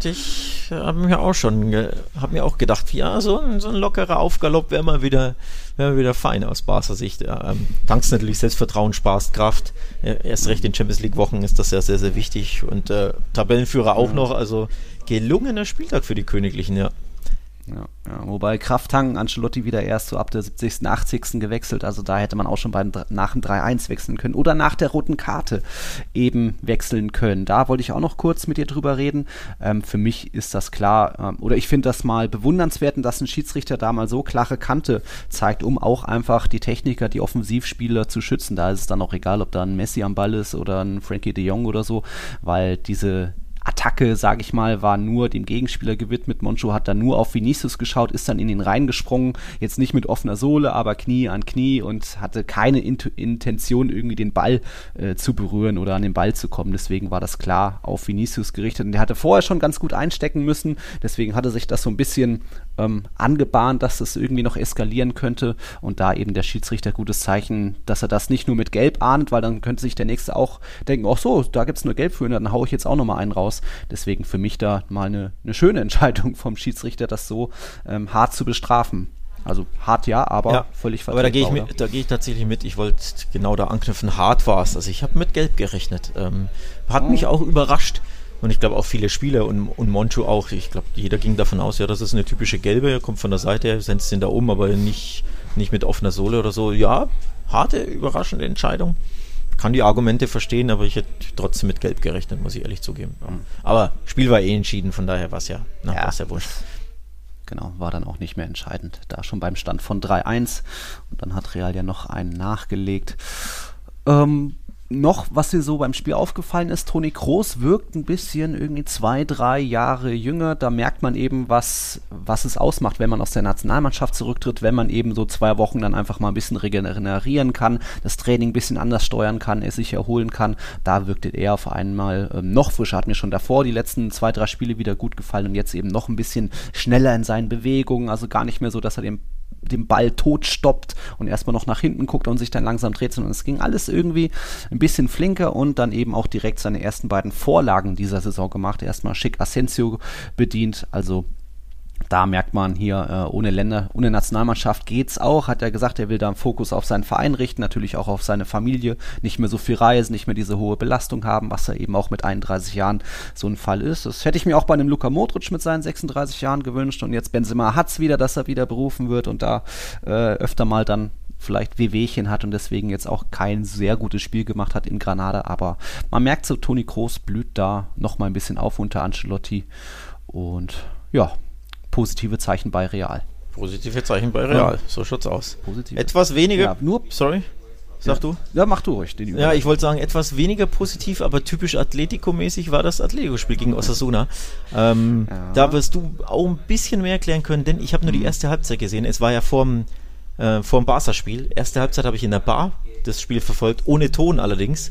hab mir auch gedacht, ja, so ein lockerer Aufgalopp wäre mal wieder fein aus Barca Sicht. Tankst natürlich Selbstvertrauen, Spaß, Kraft. Erst recht in Champions League Wochen ist das ja sehr, sehr wichtig und Tabellenführer auch noch, also gelungener Spieltag für die Königlichen, ja. Ja, wobei Krafttank Ancelotti wieder erst so ab der 70., 80. gewechselt, also da hätte man auch schon nach dem 3-1 wechseln können oder nach der roten Karte eben wechseln können. Da wollte ich auch noch kurz mit dir drüber reden. Für mich ist das klar, oder ich finde das mal bewundernswert, dass ein Schiedsrichter da mal so klare Kante zeigt, um auch einfach die Techniker, die Offensivspieler zu schützen. Da ist es dann auch egal, ob da ein Messi am Ball ist oder ein Frankie de Jong oder so, weil diese Attacke, sage ich mal, war nur dem Gegenspieler gewidmet. Moncho hat dann nur auf Vinicius geschaut, ist dann in ihn reingesprungen, jetzt nicht mit offener Sohle, aber Knie an Knie und hatte keine Intention, irgendwie den Ball zu berühren oder an den Ball zu kommen. Deswegen war das klar auf Vinicius gerichtet und der hatte vorher schon ganz gut einstecken müssen, deswegen hatte sich das so ein bisschen angebahnt, dass das irgendwie noch eskalieren könnte und da eben der Schiedsrichter gutes Zeichen, dass er das nicht nur mit Gelb ahnt, weil dann könnte sich der Nächste auch denken, ach so, da gibt es nur Gelb für, dann haue ich jetzt auch nochmal einen raus. Deswegen für mich da mal eine schöne Entscheidung vom Schiedsrichter, das so hart zu bestrafen. Also hart ja, aber völlig vertretbar. Aber da gehe ich tatsächlich mit. Ich wollte genau da anknüpfen, hart war es. Also ich habe mit Gelb gerechnet. Hat mich auch überrascht. Und ich glaube auch viele Spieler und Moncho auch. Ich glaube, jeder ging davon aus, ja, das ist eine typische Gelbe. Er kommt von der Seite, er setzt ihn da um, aber nicht mit offener Sohle oder so. Ja, harte, überraschende Entscheidung. Kann die Argumente verstehen, aber ich hätte trotzdem mit Gelb gerechnet, muss ich ehrlich zugeben. Ja. Aber Spiel war entschieden, von daher war es ja wurscht. Genau, war dann auch nicht mehr entscheidend. Da schon beim Stand von 3-1 und dann hat Real ja noch einen nachgelegt. noch, was dir so beim Spiel aufgefallen ist, Toni Kroos wirkt ein bisschen irgendwie 2-3 Jahre jünger. Da merkt man eben, was es ausmacht, wenn man aus der Nationalmannschaft zurücktritt, wenn man eben so 2 Wochen dann einfach mal ein bisschen regenerieren kann, das Training ein bisschen anders steuern kann, es sich erholen kann. Da wirkte er auf einmal noch frischer. Hat mir schon davor die letzten 2-3 Spiele wieder gut gefallen und jetzt eben noch ein bisschen schneller in seinen Bewegungen. Also gar nicht mehr so, dass er den Ball tot stoppt und erstmal noch nach hinten guckt und sich dann langsam dreht, sondern es ging alles irgendwie ein bisschen flinker und dann eben auch direkt seine ersten beiden Vorlagen dieser Saison gemacht. Erstmal schick Asensio bedient, also da merkt man hier, ohne Nationalmannschaft geht's auch. Hat er gesagt, er will da einen Fokus auf seinen Verein richten, natürlich auch auf seine Familie, nicht mehr so viel reisen, nicht mehr diese hohe Belastung haben, was er eben auch mit 31 Jahren so ein Fall ist. Das hätte ich mir auch bei einem Luka Modric mit seinen 36 Jahren gewünscht und jetzt Benzema hat's wieder, dass er wieder berufen wird und da öfter mal dann vielleicht Wehwehchen hat und deswegen jetzt auch kein sehr gutes Spiel gemacht hat in Granada, aber man merkt so, Toni Kroos blüht da nochmal ein bisschen auf unter Ancelotti und ja, positive Zeichen bei Real. Positive Zeichen bei Real, so schaut's aus. Positive. Etwas weniger, ja, sorry, sag du? Ja, mach du ruhig. Ja, ich wollte sagen, etwas weniger positiv, aber typisch Atletico-mäßig war das Atletico-Spiel gegen Osasuna. Da wirst du auch ein bisschen mehr erklären können, denn ich habe nur die erste Halbzeit gesehen. Es war ja vorm Barca-Spiel. Erste Halbzeit habe ich in der Bar das Spiel verfolgt, ohne Ton allerdings.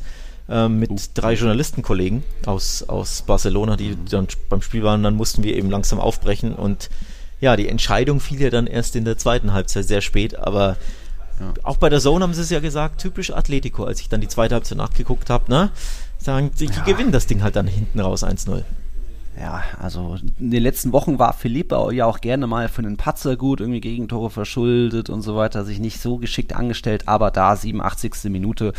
Mit 3 Journalistenkollegen aus Barcelona, die dann beim Spiel waren. Dann mussten wir eben langsam aufbrechen und ja, die Entscheidung fiel ja dann erst in der zweiten Halbzeit sehr spät, aber auch bei der Zone haben sie es ja gesagt, typisch Atletico, als ich dann die zweite Halbzeit nachgeguckt habe, ne? Sagen, die gewinnen das Ding halt dann hinten raus 1-0. Ja, also in den letzten Wochen war Felipe ja auch gerne mal für einen Patzer gut, irgendwie Gegentore verschuldet und so weiter, sich nicht so geschickt angestellt, aber da 87. Minute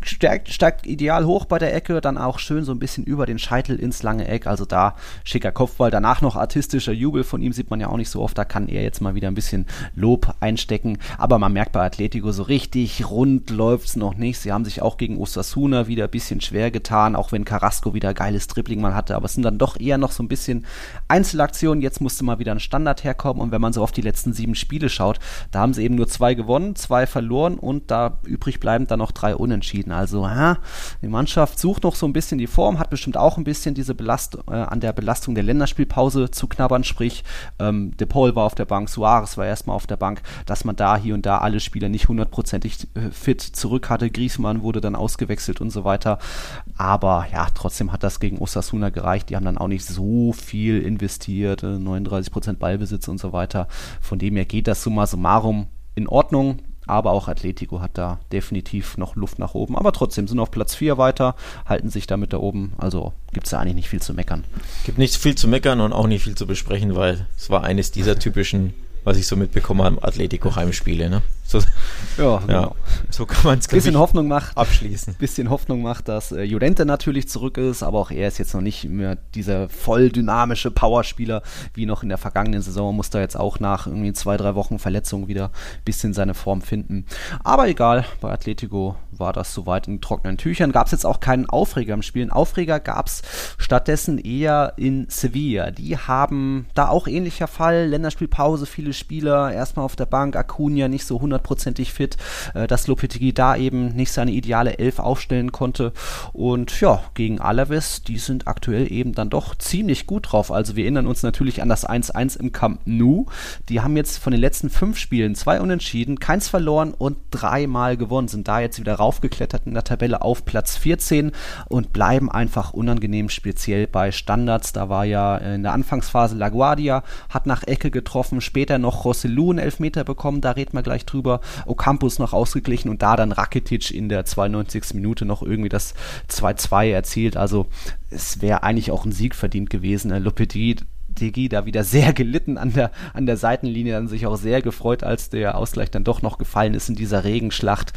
steigt ideal hoch bei der Ecke, dann auch schön so ein bisschen über den Scheitel ins lange Eck, also da schicker Kopfball, danach noch artistischer Jubel von ihm, sieht man ja auch nicht so oft, da kann er jetzt mal wieder ein bisschen Lob einstecken, aber man merkt bei Atletico so richtig rund läuft's noch nicht, sie haben sich auch gegen Osasuna wieder ein bisschen schwer getan, auch wenn Carrasco wieder geiles Dribbling mal hatte, aber es sind dann doch eher noch so ein bisschen Einzelaktionen, jetzt musste mal wieder ein Standard herkommen und wenn man so auf die letzten 7 Spiele schaut, da haben sie eben nur 2 gewonnen, 2 verloren und da übrig bleiben dann noch 3 Unentschieden, also die Mannschaft sucht noch so ein bisschen die Form, hat bestimmt auch ein bisschen diese an der Belastung der Länderspielpause zu knabbern, sprich De Paul war auf der Bank, Suarez war erstmal auf der Bank, dass man da hier und da alle Spieler nicht 100%ig fit zurück hatte, Griezmann wurde dann ausgewechselt und so weiter, aber ja, trotzdem hat das gegen Osasuna gereicht, die haben dann auch nicht so viel investiert, 39% Ballbesitz und so weiter. Von dem her geht das summa summarum in Ordnung, aber auch Atletico hat da definitiv noch Luft nach oben. Aber trotzdem sind auf Platz 4 weiter, halten sich damit da oben, also gibt es da eigentlich nicht viel zu meckern. Gibt nicht viel zu meckern und auch nicht viel zu besprechen, weil es war eines dieser typischen, was ich so mitbekommen habe, Atletico-Heimspiele, ne? So, ja, genau. Ja, so kann man es abschließen. Bisschen Hoffnung macht, dass Llorente natürlich zurück ist, aber auch er ist jetzt noch nicht mehr dieser voll dynamische Powerspieler wie noch in der vergangenen Saison. Muss da jetzt auch nach irgendwie 2-3 Wochen Verletzung wieder ein bisschen seine Form finden. Aber egal, bei Atletico war das soweit in trockenen Tüchern. Gab es jetzt auch keinen Aufreger im Spiel. Einen Aufreger gab es stattdessen eher in Sevilla. Die haben da auch ähnlicher Fall, Länderspielpause, viele Spieler, erstmal auf der Bank, Acuna nicht so 100%ig fit, dass Lopetegui da eben nicht seine ideale 11 aufstellen konnte und ja, gegen Alaves, die sind aktuell eben dann doch ziemlich gut drauf, also wir erinnern uns natürlich an das 1-1 im Camp Nou, die haben jetzt von den letzten 5 Spielen 2 Unentschieden, keins verloren und 3-mal gewonnen, sind da jetzt wieder raufgeklettert in der Tabelle auf Platz 14 und bleiben einfach unangenehm, speziell bei Standards, da war ja in der Anfangsphase LaGuardia, hat nach Ecke getroffen, später noch Rosselló einen Elfmeter bekommen, da reden wir gleich drüber, Ocampos noch ausgeglichen und da dann Rakitic in der 92. Minute noch irgendwie das 2-2 erzielt, also es wäre eigentlich auch ein Sieg verdient gewesen, Lopetegui da wieder sehr gelitten an der Seitenlinie, dann sich auch sehr gefreut, als der Ausgleich dann doch noch gefallen ist in dieser Regenschlacht.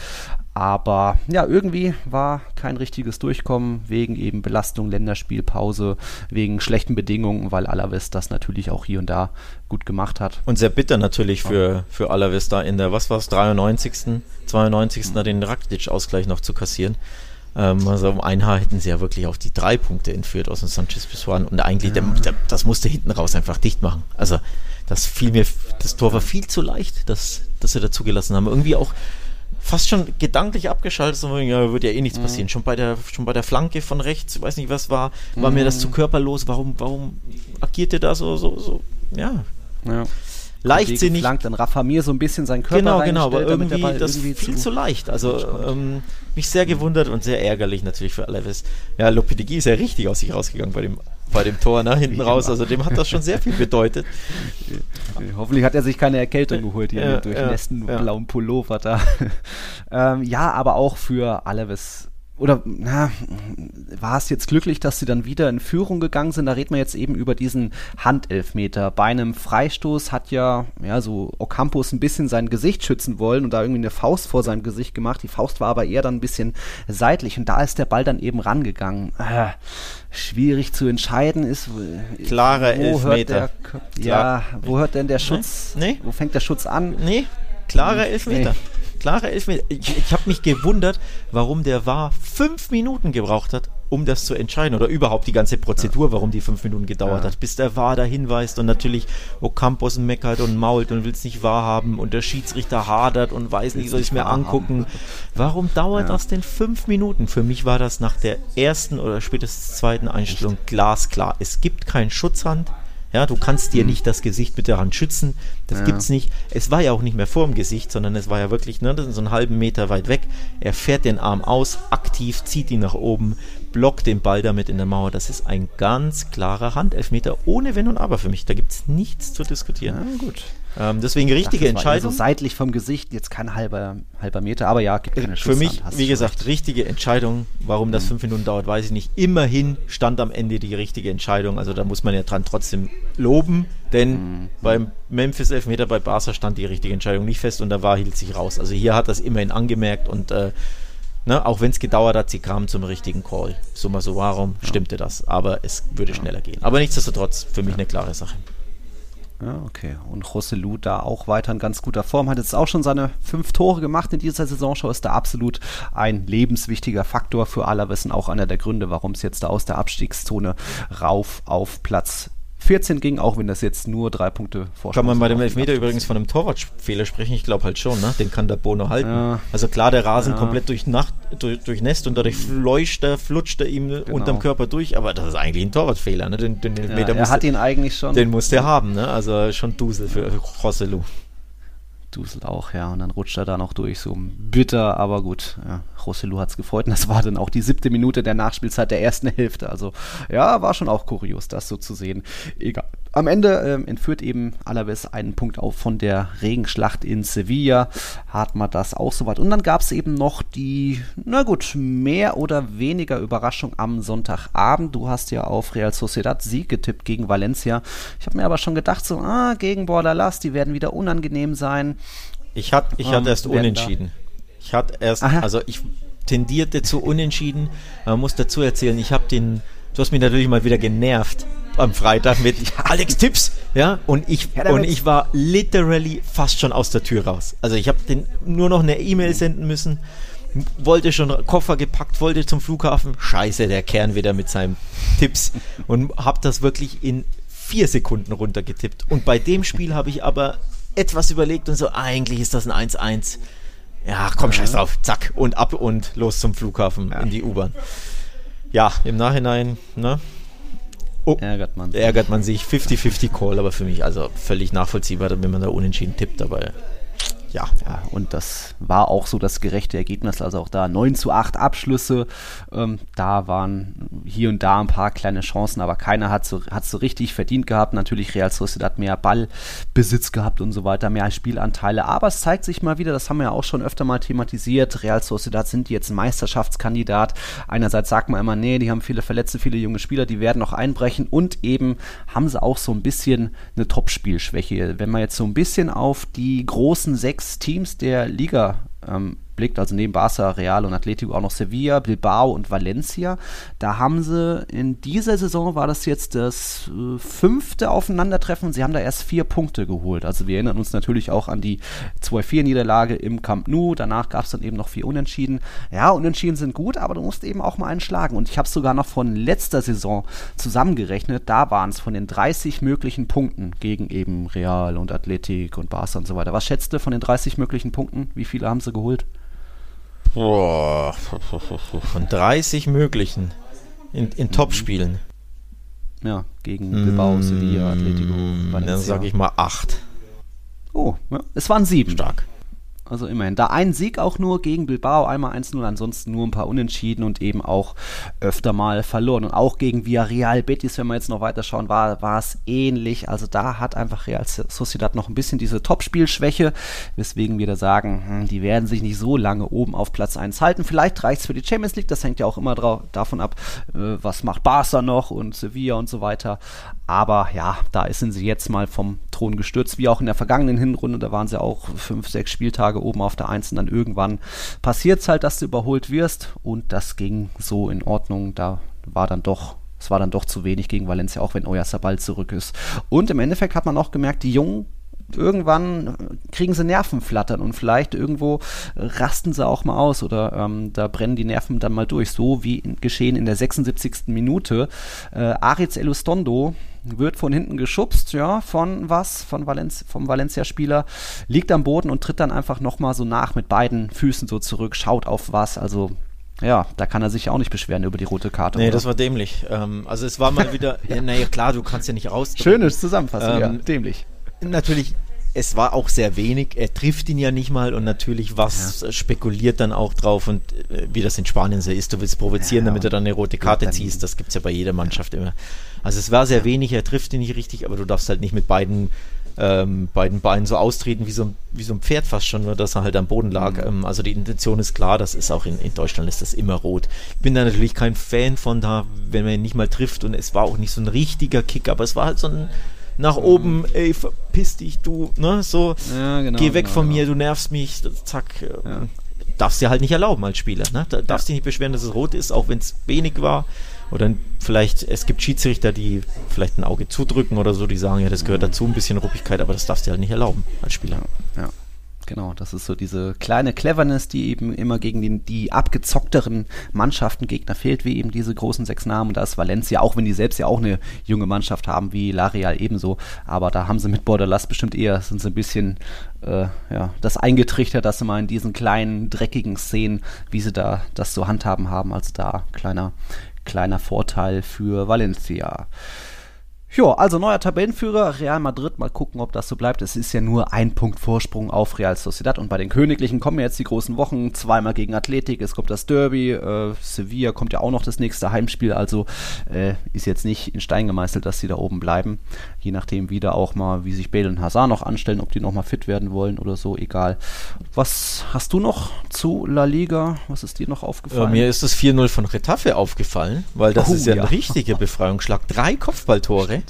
Aber ja, irgendwie war kein richtiges Durchkommen, wegen eben Belastung, Länderspielpause, wegen schlechten Bedingungen, weil Alaves das natürlich auch hier und da gut gemacht hat. Und sehr bitter natürlich für Alaves da in der, 92. da den Rakitic-Ausgleich noch zu kassieren. Also um ein Haar hätten sie ja wirklich auf die 3 Punkte entführt aus dem Sanchez-Pizjuan und eigentlich, das musste hinten raus einfach dicht machen. Also das Tor war viel zu leicht, dass sie da zugelassen haben. Irgendwie auch fast schon gedanklich abgeschaltet, so, ja, wird ja eh nichts passieren. Schon bei der Flanke von rechts, ich weiß nicht, was war mir das zu körperlos. Warum agiert ihr da so, ja. Leichtsinnig. Flankt, dann Rafa Mir so ein bisschen seinen Körper Genau, aber damit irgendwie das irgendwie viel zu leicht. Also mich sehr gewundert und sehr ärgerlich natürlich für Alaves. Ja, Lopetegui ist ja richtig aus sich rausgegangen bei dem Tor, ne, hinten raus. Also dem hat das schon sehr viel bedeutet. Hoffentlich hat er sich keine Erkältung geholt hier mit durchnässten blauen Pullover da. Ja, aber auch für Alaves. Oder war es jetzt glücklich, dass sie dann wieder in Führung gegangen sind? Da reden wir jetzt eben über diesen Handelfmeter. Bei einem Freistoß hat ja so Ocampos ein bisschen sein Gesicht schützen wollen und da irgendwie eine Faust vor seinem Gesicht gemacht. Die Faust war aber eher dann ein bisschen seitlich und da ist der Ball dann eben rangegangen. Schwierig zu entscheiden ist. Klarer Elfmeter. Wo hört denn der Schutz? Nee. Wo fängt der Schutz an? Nee, klarer Elfmeter. Klarer Elfmeter. Ich habe mich gewundert, warum der VAR 5 Minuten gebraucht hat, um das zu entscheiden. Oder überhaupt die ganze Prozedur, warum die 5 Minuten gedauert hat, bis der VAR da hinweist und natürlich Ocampos meckert und mault und will es nicht wahrhaben und der Schiedsrichter hadert und weiß nicht, soll ich es mir angucken. Warum dauert das denn 5 Minuten? Für mich war das nach der ersten oder spätestens zweiten Einstellung glasklar. Es gibt keinen Schutzhand. Ja, du kannst dir nicht das Gesicht mit der Hand schützen. Das gibt's nicht. Es war ja auch nicht mehr vor dem Gesicht, sondern es war ja wirklich so einen halben Meter weit weg. Er fährt den Arm aus, aktiv, zieht ihn nach oben, blockt den Ball damit in der Mauer. Das ist ein ganz klarer Handelfmeter, ohne Wenn und Aber für mich. Da gibt's nichts zu diskutieren. Ja, gut. Deswegen richtige Entscheidung. So seitlich vom Gesicht, jetzt kein halber Meter, aber ja, gibt keine Schusszeit. Für mich, wie gesagt, richtige Entscheidung. Warum das 5 Minuten dauert, weiß ich nicht. Immerhin stand am Ende die richtige Entscheidung. Also da muss man ja dran trotzdem loben, denn beim Memphis Elfmeter bei Barca stand die richtige Entscheidung nicht fest und der VAR hielt sich raus. Also hier hat das immerhin angemerkt und auch wenn es gedauert hat, sie kamen zum richtigen Call. Summa summarum stimmte das, aber es würde schneller gehen. Aber nichtsdestotrotz, für mich eine klare Sache. Ja, okay. Und Joselu da auch weiter in ganz guter Form. Hat jetzt auch schon seine 5 Tore gemacht in dieser Saisonschau. Ist da absolut ein lebenswichtiger Faktor für Alaves und auch einer der Gründe, warum es jetzt da aus der Abstiegszone rauf auf Platz 14 ging, auch wenn das jetzt nur 3 Punkte Vorsprung. Kann man bei dem Elfmeter übrigens von einem Torwartfehler sprechen? Ich glaube halt schon, ne? Den kann der Bono halten. Ja. Also klar, der Rasen komplett durchnässt und dadurch flutscht er ihm unterm Körper durch, aber das ist eigentlich ein Torwartfehler, ne? Den Elfmeter er hat ihn eigentlich schon. Den musste er haben, ne? Also schon Dusel für Joselu. Dusel auch, ja, und dann rutscht er da noch durch, so bitter, aber gut, Joselu hat's gefreut und das war dann auch die 7. Minute der Nachspielzeit der ersten Hälfte, also ja, war schon auch kurios, das so zu sehen. Egal. Am Ende entführt eben Alaves einen Punkt auf von der Regenschlacht in Sevilla, hat man das auch soweit. Und dann gab es eben noch die, mehr oder weniger Überraschung am Sonntagabend. Du hast ja auf Real Sociedad Sieg getippt gegen Valencia. Ich habe mir aber schon gedacht, gegen Bordalas, die werden wieder unangenehm sein. Ich hatte erst unentschieden. Ich tendierte zu unentschieden. Man muss dazu erzählen, du hast mich natürlich mal wieder genervt am Freitag mit Alex Tipps, und ich war literally fast schon aus der Tür raus. Also ich habe nur noch eine E-Mail senden müssen, wollte schon Koffer gepackt, wollte zum Flughafen, scheiße, der Kern wieder mit seinen Tipps und habe das wirklich in 4 Sekunden runtergetippt. Und bei dem Spiel habe ich aber etwas überlegt und so, eigentlich ist das ein 1-1. Ja, komm, scheiß drauf, zack, und ab und los zum Flughafen in die U-Bahn. Ja, im Nachhinein, ärgert man sich. 50-50 Call, aber für mich also völlig nachvollziehbar, wenn man da unentschieden tippt, aber ja, und das war auch so das gerechte Ergebnis, also auch da 9:8 Abschlüsse, da waren hier und da ein paar kleine Chancen, aber keiner hat so richtig verdient gehabt. Natürlich Real Sociedad mehr Ballbesitz gehabt und so weiter, mehr Spielanteile, aber es zeigt sich mal wieder, das haben wir ja auch schon öfter mal thematisiert, Real Sociedad sind jetzt Meisterschaftskandidat. Einerseits sagt man immer, nee, die haben viele Verletzte, viele junge Spieler, die werden noch einbrechen und eben haben sie auch so ein bisschen eine Topspielschwäche. Wenn man jetzt so ein bisschen auf die großen 6 Teams der Liga blickt, also neben Barca, Real und Atletico auch noch Sevilla, Bilbao und Valencia. Da haben sie in dieser Saison, war das jetzt das 5. Aufeinandertreffen, sie haben da erst 4 Punkte geholt. Also wir erinnern uns natürlich auch an die 2-4-Niederlage im Camp Nou, danach gab es dann eben noch 4 Unentschieden. Ja, Unentschieden sind gut, aber du musst eben auch mal einen schlagen. Und ich habe es sogar noch von letzter Saison zusammengerechnet, da waren es von den 30 möglichen Punkten gegen eben Real und Athletic und Barca und so weiter. Was schätzt du von den 30 möglichen Punkten? Wie viele haben sie geholt? Boah, von 30 möglichen in Topspielen. Ja, gegen Bilbao, Sevilla, Atletico, Valencia. Dann sage ich mal 8. Oh, ja, es waren 7. Stark. Also immerhin. Da ein Sieg auch nur gegen Bilbao, einmal 1-0, ansonsten nur ein paar Unentschieden und eben auch öfter mal verloren. Und auch gegen Villarreal Betis, wenn wir jetzt noch weiter schauen, war es ähnlich. Also da hat einfach Real Sociedad noch ein bisschen diese Topspielschwäche, weswegen wir da sagen, die werden sich nicht so lange oben auf Platz 1 halten. Vielleicht reicht es für die Champions League, das hängt ja auch immer davon ab, was macht Barca noch und Sevilla und so weiter. Aber ja, da sind sie jetzt mal vom Thron gestürzt, wie auch in der vergangenen Hinrunde. Da waren sie auch 5-6 Spieltage oben auf der 1 und dann irgendwann passiert es halt, dass du überholt wirst. Und das ging so in Ordnung. Es war dann doch zu wenig gegen Valencia, auch wenn Oyarzabal zurück ist. Und im Endeffekt hat man auch gemerkt, die Jungen, irgendwann kriegen sie Nervenflattern und vielleicht irgendwo rasten sie auch mal aus oder da brennen die Nerven dann mal durch. So wie geschehen in der 76. Minute. Aritz Elustondo wird von hinten geschubst, ja, vom Valencia-Spieler, liegt am Boden und tritt dann einfach nochmal so nach mit beiden Füßen so zurück, schaut auf was, also ja, da kann er sich auch nicht beschweren über die rote Karte. Nee, oder? Das war dämlich. Also es war mal wieder, naja klar, du kannst ja nicht raus. Schönes Zusammenfassung, ja, dämlich. Natürlich, es war auch sehr wenig, er trifft ihn ja nicht mal und natürlich spekuliert dann auch drauf und wie das in Spanien so ist, du willst provozieren, damit du dann eine rote Karte ziehst, das gibt es ja bei jeder Mannschaft immer. Also es war sehr wenig, er trifft ihn nicht richtig, aber du darfst halt nicht mit beiden Beinen so austreten wie so ein Pferd fast schon, nur dass er halt am Boden lag. Also die Intention ist klar, das ist auch in Deutschland ist das immer rot. Ich bin da natürlich kein Fan von da, wenn man ihn nicht mal trifft und es war auch nicht so ein richtiger Kick, aber es war halt so ein nach oben, ey, verpiss dich, du, ne, so, ja, genau, geh weg von mir, du nervst mich, zack, darfst dir halt nicht erlauben als Spieler, ne, darfst dich nicht beschweren, dass es rot ist, auch wenn es wenig war, oder vielleicht, es gibt Schiedsrichter, die vielleicht ein Auge zudrücken oder so, die sagen, ja, das gehört dazu, ein bisschen Ruppigkeit, aber das darfst du dir halt nicht erlauben als Spieler. Ja. Genau, das ist so diese kleine Cleverness, die eben immer gegen die abgezockteren Mannschaften Gegner fehlt, wie eben diese großen 6 Namen. Und da ist Valencia, auch wenn die selbst ja auch eine junge Mannschaft haben, wie La Real ebenso. Aber da haben sie mit Bordalas bestimmt sind sie ein bisschen das eingetrichtert, dass sie mal in diesen kleinen, dreckigen Szenen, wie sie da das so handhaben haben. Also da kleiner Vorteil für Valencia. Ja, also neuer Tabellenführer, Real Madrid, mal gucken, ob das so bleibt. Es ist ja nur ein Punkt Vorsprung auf Real Sociedad und bei den Königlichen kommen ja jetzt die großen Wochen, zweimal gegen Athletic, es kommt das Derby, Sevilla kommt ja auch noch das nächste Heimspiel, also ist jetzt nicht in Stein gemeißelt, dass sie da oben bleiben, je nachdem wieder auch mal, wie sich Bale und Hazard noch anstellen, ob die nochmal fit werden wollen oder so, egal. Was hast du noch zu La Liga, was ist dir noch aufgefallen? Mir ist das 4-0 von Getafe aufgefallen, weil das ist ja ein richtiger Befreiungsschlag, 3 Kopfballtore.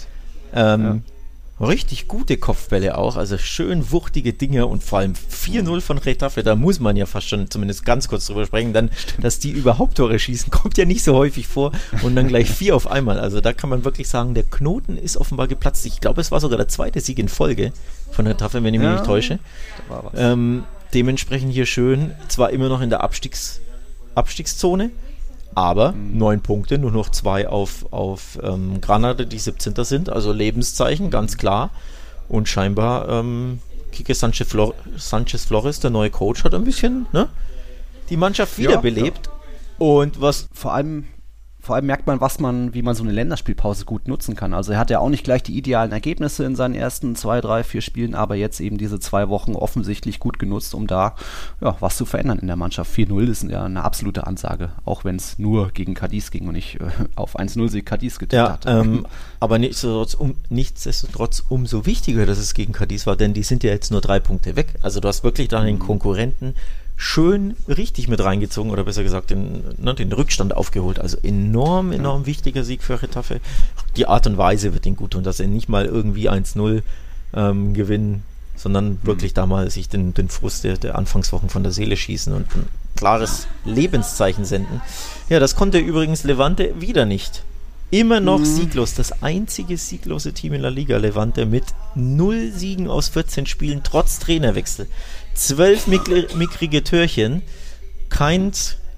Richtig gute Kopfbälle auch, also schön wuchtige Dinge und vor allem 4-0 von Getafe, da muss man ja fast schon zumindest ganz kurz drüber sprechen, dann, dass die überhaupt Tore schießen, kommt ja nicht so häufig vor und dann gleich 4 auf einmal, also da kann man wirklich sagen, der Knoten ist offenbar geplatzt, ich glaube es war sogar der 2. Sieg in Folge von Getafe, wenn ich mich nicht täusche, dementsprechend hier schön, zwar immer noch in der Abstiegszone, aber 9 Punkte, nur noch 2 auf Granada, die 17. sind, also Lebenszeichen, ganz klar. Und scheinbar Quique Sánchez Flores, der neue Coach, hat ein bisschen die Mannschaft wiederbelebt. Ja. Und was vor allem merkt man, wie man so eine Länderspielpause gut nutzen kann. Also er hat ja auch nicht gleich die idealen Ergebnisse in seinen ersten 2, 3, 4 Spielen, aber jetzt eben diese 2 Wochen offensichtlich gut genutzt, um da was zu verändern in der Mannschaft. 4-0 ist ja eine absolute Ansage, auch wenn es nur gegen Cadiz ging und nicht auf 1-0-Sieg Cadiz getippt hat. Aber nichtsdestotrotz umso wichtiger, dass es gegen Cadiz war, denn die sind ja jetzt nur 3 Punkte weg. Also du hast wirklich da den Konkurrenten schön richtig mit reingezogen oder besser gesagt den Rückstand aufgeholt. Also enorm wichtiger Sieg für Getafe. Die Art und Weise wird ihnen gut tun, dass sie nicht mal irgendwie 1-0 gewinnen, sondern wirklich da mal sich den Frust der Anfangswochen von der Seele schießen und ein klares Lebenszeichen senden. Ja, das konnte übrigens Levante wieder nicht. Immer noch sieglos. Das einzige sieglose Team in La Liga, Levante, mit 0 Siegen aus 14 Spielen, trotz Trainerwechsel. 12 mickrige Türchen, keins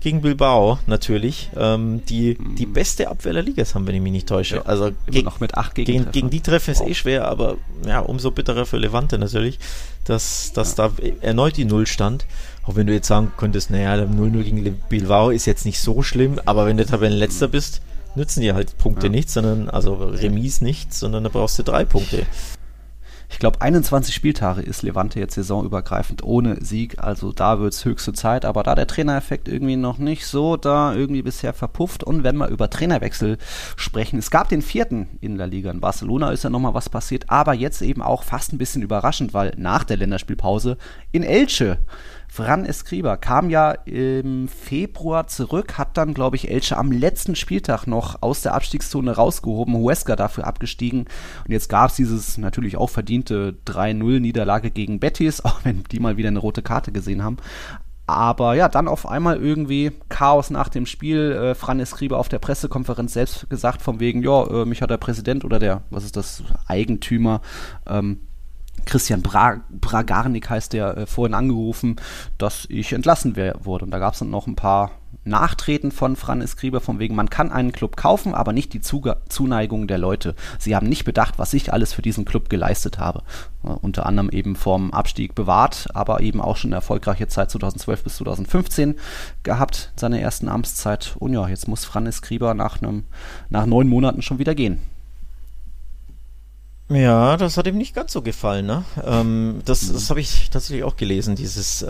gegen Bilbao natürlich. Die beste Abwehr der Liga haben, wenn ich mich nicht täusche. Ja, also noch mit 8 Gegentreffern. Gegen die Treffen ist schwer, aber ja, umso bitterer für Levante natürlich, dass da erneut die Null stand. Auch wenn du jetzt sagen könntest, naja, der 0-0 gegen Bilbao ist jetzt nicht so schlimm, aber wenn du Tabellenletzter bist, nützen dir halt Punkte nichts, also Remis nichts, sondern da brauchst du 3 Punkte. Ich glaube, 21 Spieltage ist Levante jetzt saisonübergreifend ohne Sieg, also da wird es höchste Zeit, aber da der Trainereffekt irgendwie noch nicht so da irgendwie bisher verpufft. Und wenn wir über Trainerwechsel sprechen, es gab den 4. in der Liga, in Barcelona ist ja nochmal was passiert, aber jetzt eben auch fast ein bisschen überraschend, weil nach der Länderspielpause in Elche Fran Escribá kam ja im Februar zurück, hat dann, glaube ich, Elche am letzten Spieltag noch aus der Abstiegszone rausgehoben, Huesca dafür abgestiegen. Und jetzt gab es dieses natürlich auch verdiente 3-0-Niederlage gegen Betis, auch wenn die mal wieder eine rote Karte gesehen haben. Aber ja, dann auf einmal irgendwie Chaos nach dem Spiel. Fran Escribá auf der Pressekonferenz selbst gesagt, von wegen, mich hat der Präsident oder der, Eigentümer, Christian Bragarnik heißt der, vorhin angerufen, dass ich entlassen wurde. Und da gab es dann noch ein paar Nachtreten von Fran Escribá, von wegen, man kann einen Club kaufen, aber nicht die Zuneigung der Leute. Sie haben nicht bedacht, was ich alles für diesen Club geleistet habe. Unter anderem eben vom Abstieg bewahrt, aber eben auch schon eine erfolgreiche Zeit 2012 bis 2015 gehabt, seine ersten Amtszeit. Und ja, jetzt muss Fran Escribá nach 9 Monaten schon wieder gehen. Ja, das hat ihm nicht ganz so gefallen, ne? Das habe ich tatsächlich auch gelesen, dieses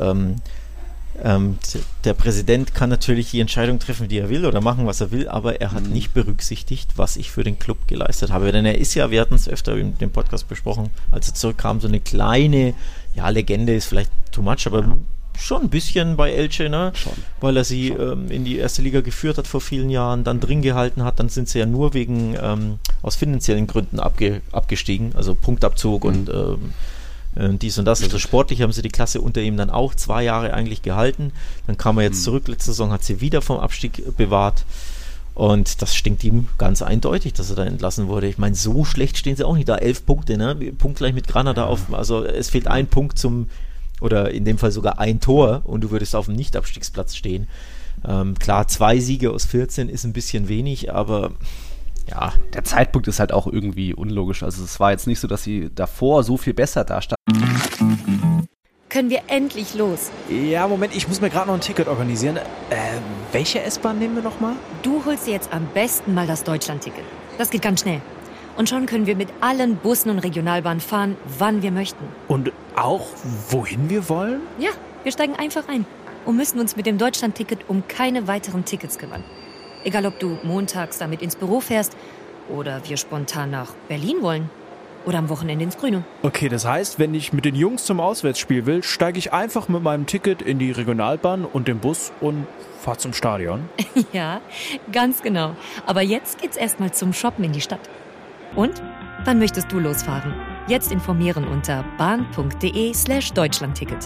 der Präsident kann natürlich die Entscheidung treffen, die er will oder machen, was er will, aber er hat nicht berücksichtigt, was ich für den Club geleistet habe. Denn er ist ja, wir hatten es öfter in dem Podcast besprochen, als er zurückkam, so eine kleine, Legende ist vielleicht too much, aber schon ein bisschen bei Elche, ne? Schon. Weil er sie in die erste Liga geführt hat vor vielen Jahren, dann drin gehalten hat, dann sind sie ja nur wegen aus finanziellen Gründen abgestiegen, also Punktabzug und dies und das. Also sportlich haben sie die Klasse unter ihm dann auch 2 Jahre eigentlich gehalten. Dann kam er jetzt zurück, letzte Saison hat sie wieder vom Abstieg bewahrt. Und das stinkt ihm ganz eindeutig, dass er da entlassen wurde. Ich meine, so schlecht stehen sie auch nicht da. 11 Punkte, ne? Punktgleich mit Granada auf. Also es fehlt ein Punkt oder in dem Fall sogar ein Tor und du würdest auf dem Nicht-Abstiegsplatz stehen. Klar, 2 Siege aus 14 ist ein bisschen wenig, aber ja. Der Zeitpunkt ist halt auch irgendwie unlogisch. Also es war jetzt nicht so, dass sie davor so viel besser dastanden. Können wir endlich los? Ja, Moment, ich muss mir gerade noch ein Ticket organisieren. Welche S-Bahn nehmen wir nochmal? Du holst dir jetzt am besten mal das Deutschland-Ticket. Das geht ganz schnell. Und schon können wir mit allen Bussen und Regionalbahnen fahren, wann wir möchten. Und auch, wohin wir wollen? Ja, wir steigen einfach ein und müssen uns mit dem Deutschland-Ticket um keine weiteren Tickets kümmern. Egal, ob du montags damit ins Büro fährst oder wir spontan nach Berlin wollen oder am Wochenende ins Grüne. Okay, das heißt, wenn ich mit den Jungs zum Auswärtsspiel will, steige ich einfach mit meinem Ticket in die Regionalbahn und den Bus und fahre zum Stadion. Ja, ganz genau. Aber jetzt geht's erstmal zum Shoppen in die Stadt. Und? Wann möchtest du losfahren? Jetzt informieren unter bahn.de/Deutschlandticket.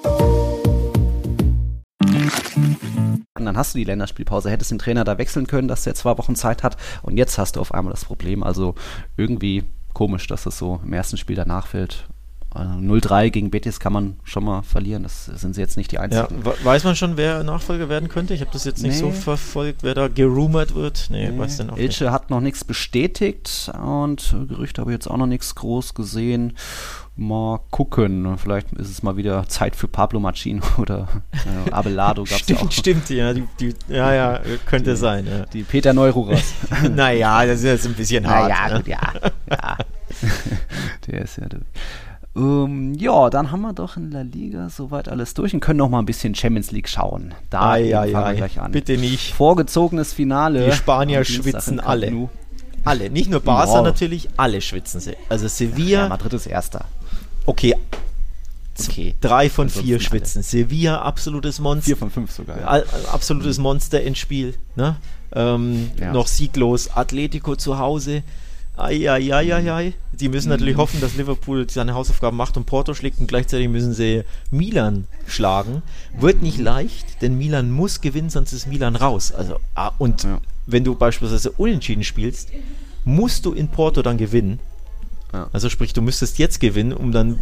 Und dann hast du die Länderspielpause, hättest den Trainer da wechseln können, dass der 2 Wochen Zeit hat und jetzt hast du auf einmal das Problem. Also irgendwie komisch, dass es so im ersten Spiel danach fällt. 0-3 gegen Betis kann man schon mal verlieren, das sind sie jetzt nicht die Einzigen. Ja, weiß man schon, wer Nachfolger werden könnte? Ich habe das jetzt nicht so verfolgt, wer da gerumort wird. Weiß denn auch Elche nicht. hat noch nichts bestätigt und Gerüchte habe ich jetzt auch noch nichts groß gesehen. Mal gucken, vielleicht ist es mal wieder Zeit für Pablo Machín oder Abelardo gab es ja auch. Stimmt, ja, könnte sein. Ja. Die Peter Neururer. Naja, das ist jetzt ein bisschen hart. Naja, gut, ja. Der ist ja... ja, dann haben wir doch in La Liga soweit alles durch und können noch mal ein bisschen Champions League schauen. Da fangen wir gleich an. Bitte nicht. Vorgezogenes Finale. Die Spanier schwitzen alle. Alle, nicht nur Barca natürlich, alle schwitzen sie. Also Sevilla. Ja, Madrid ist Erster. Okay. 3 von 4 schwitzen. Alle. Sevilla, absolutes Monster. 4 von 5 sogar. Ja. Absolutes Monster-Endspiel. Ne? Noch sieglos. Atletico zu Hause. Eieieiei. Die müssen natürlich hoffen, dass Liverpool seine Hausaufgaben macht und Porto schlägt und gleichzeitig müssen sie Milan schlagen. Wird nicht leicht, denn Milan muss gewinnen, sonst ist Milan raus. Also, wenn du beispielsweise unentschieden spielst, musst du in Porto dann gewinnen. Ja. Also sprich, du müsstest jetzt gewinnen, um dann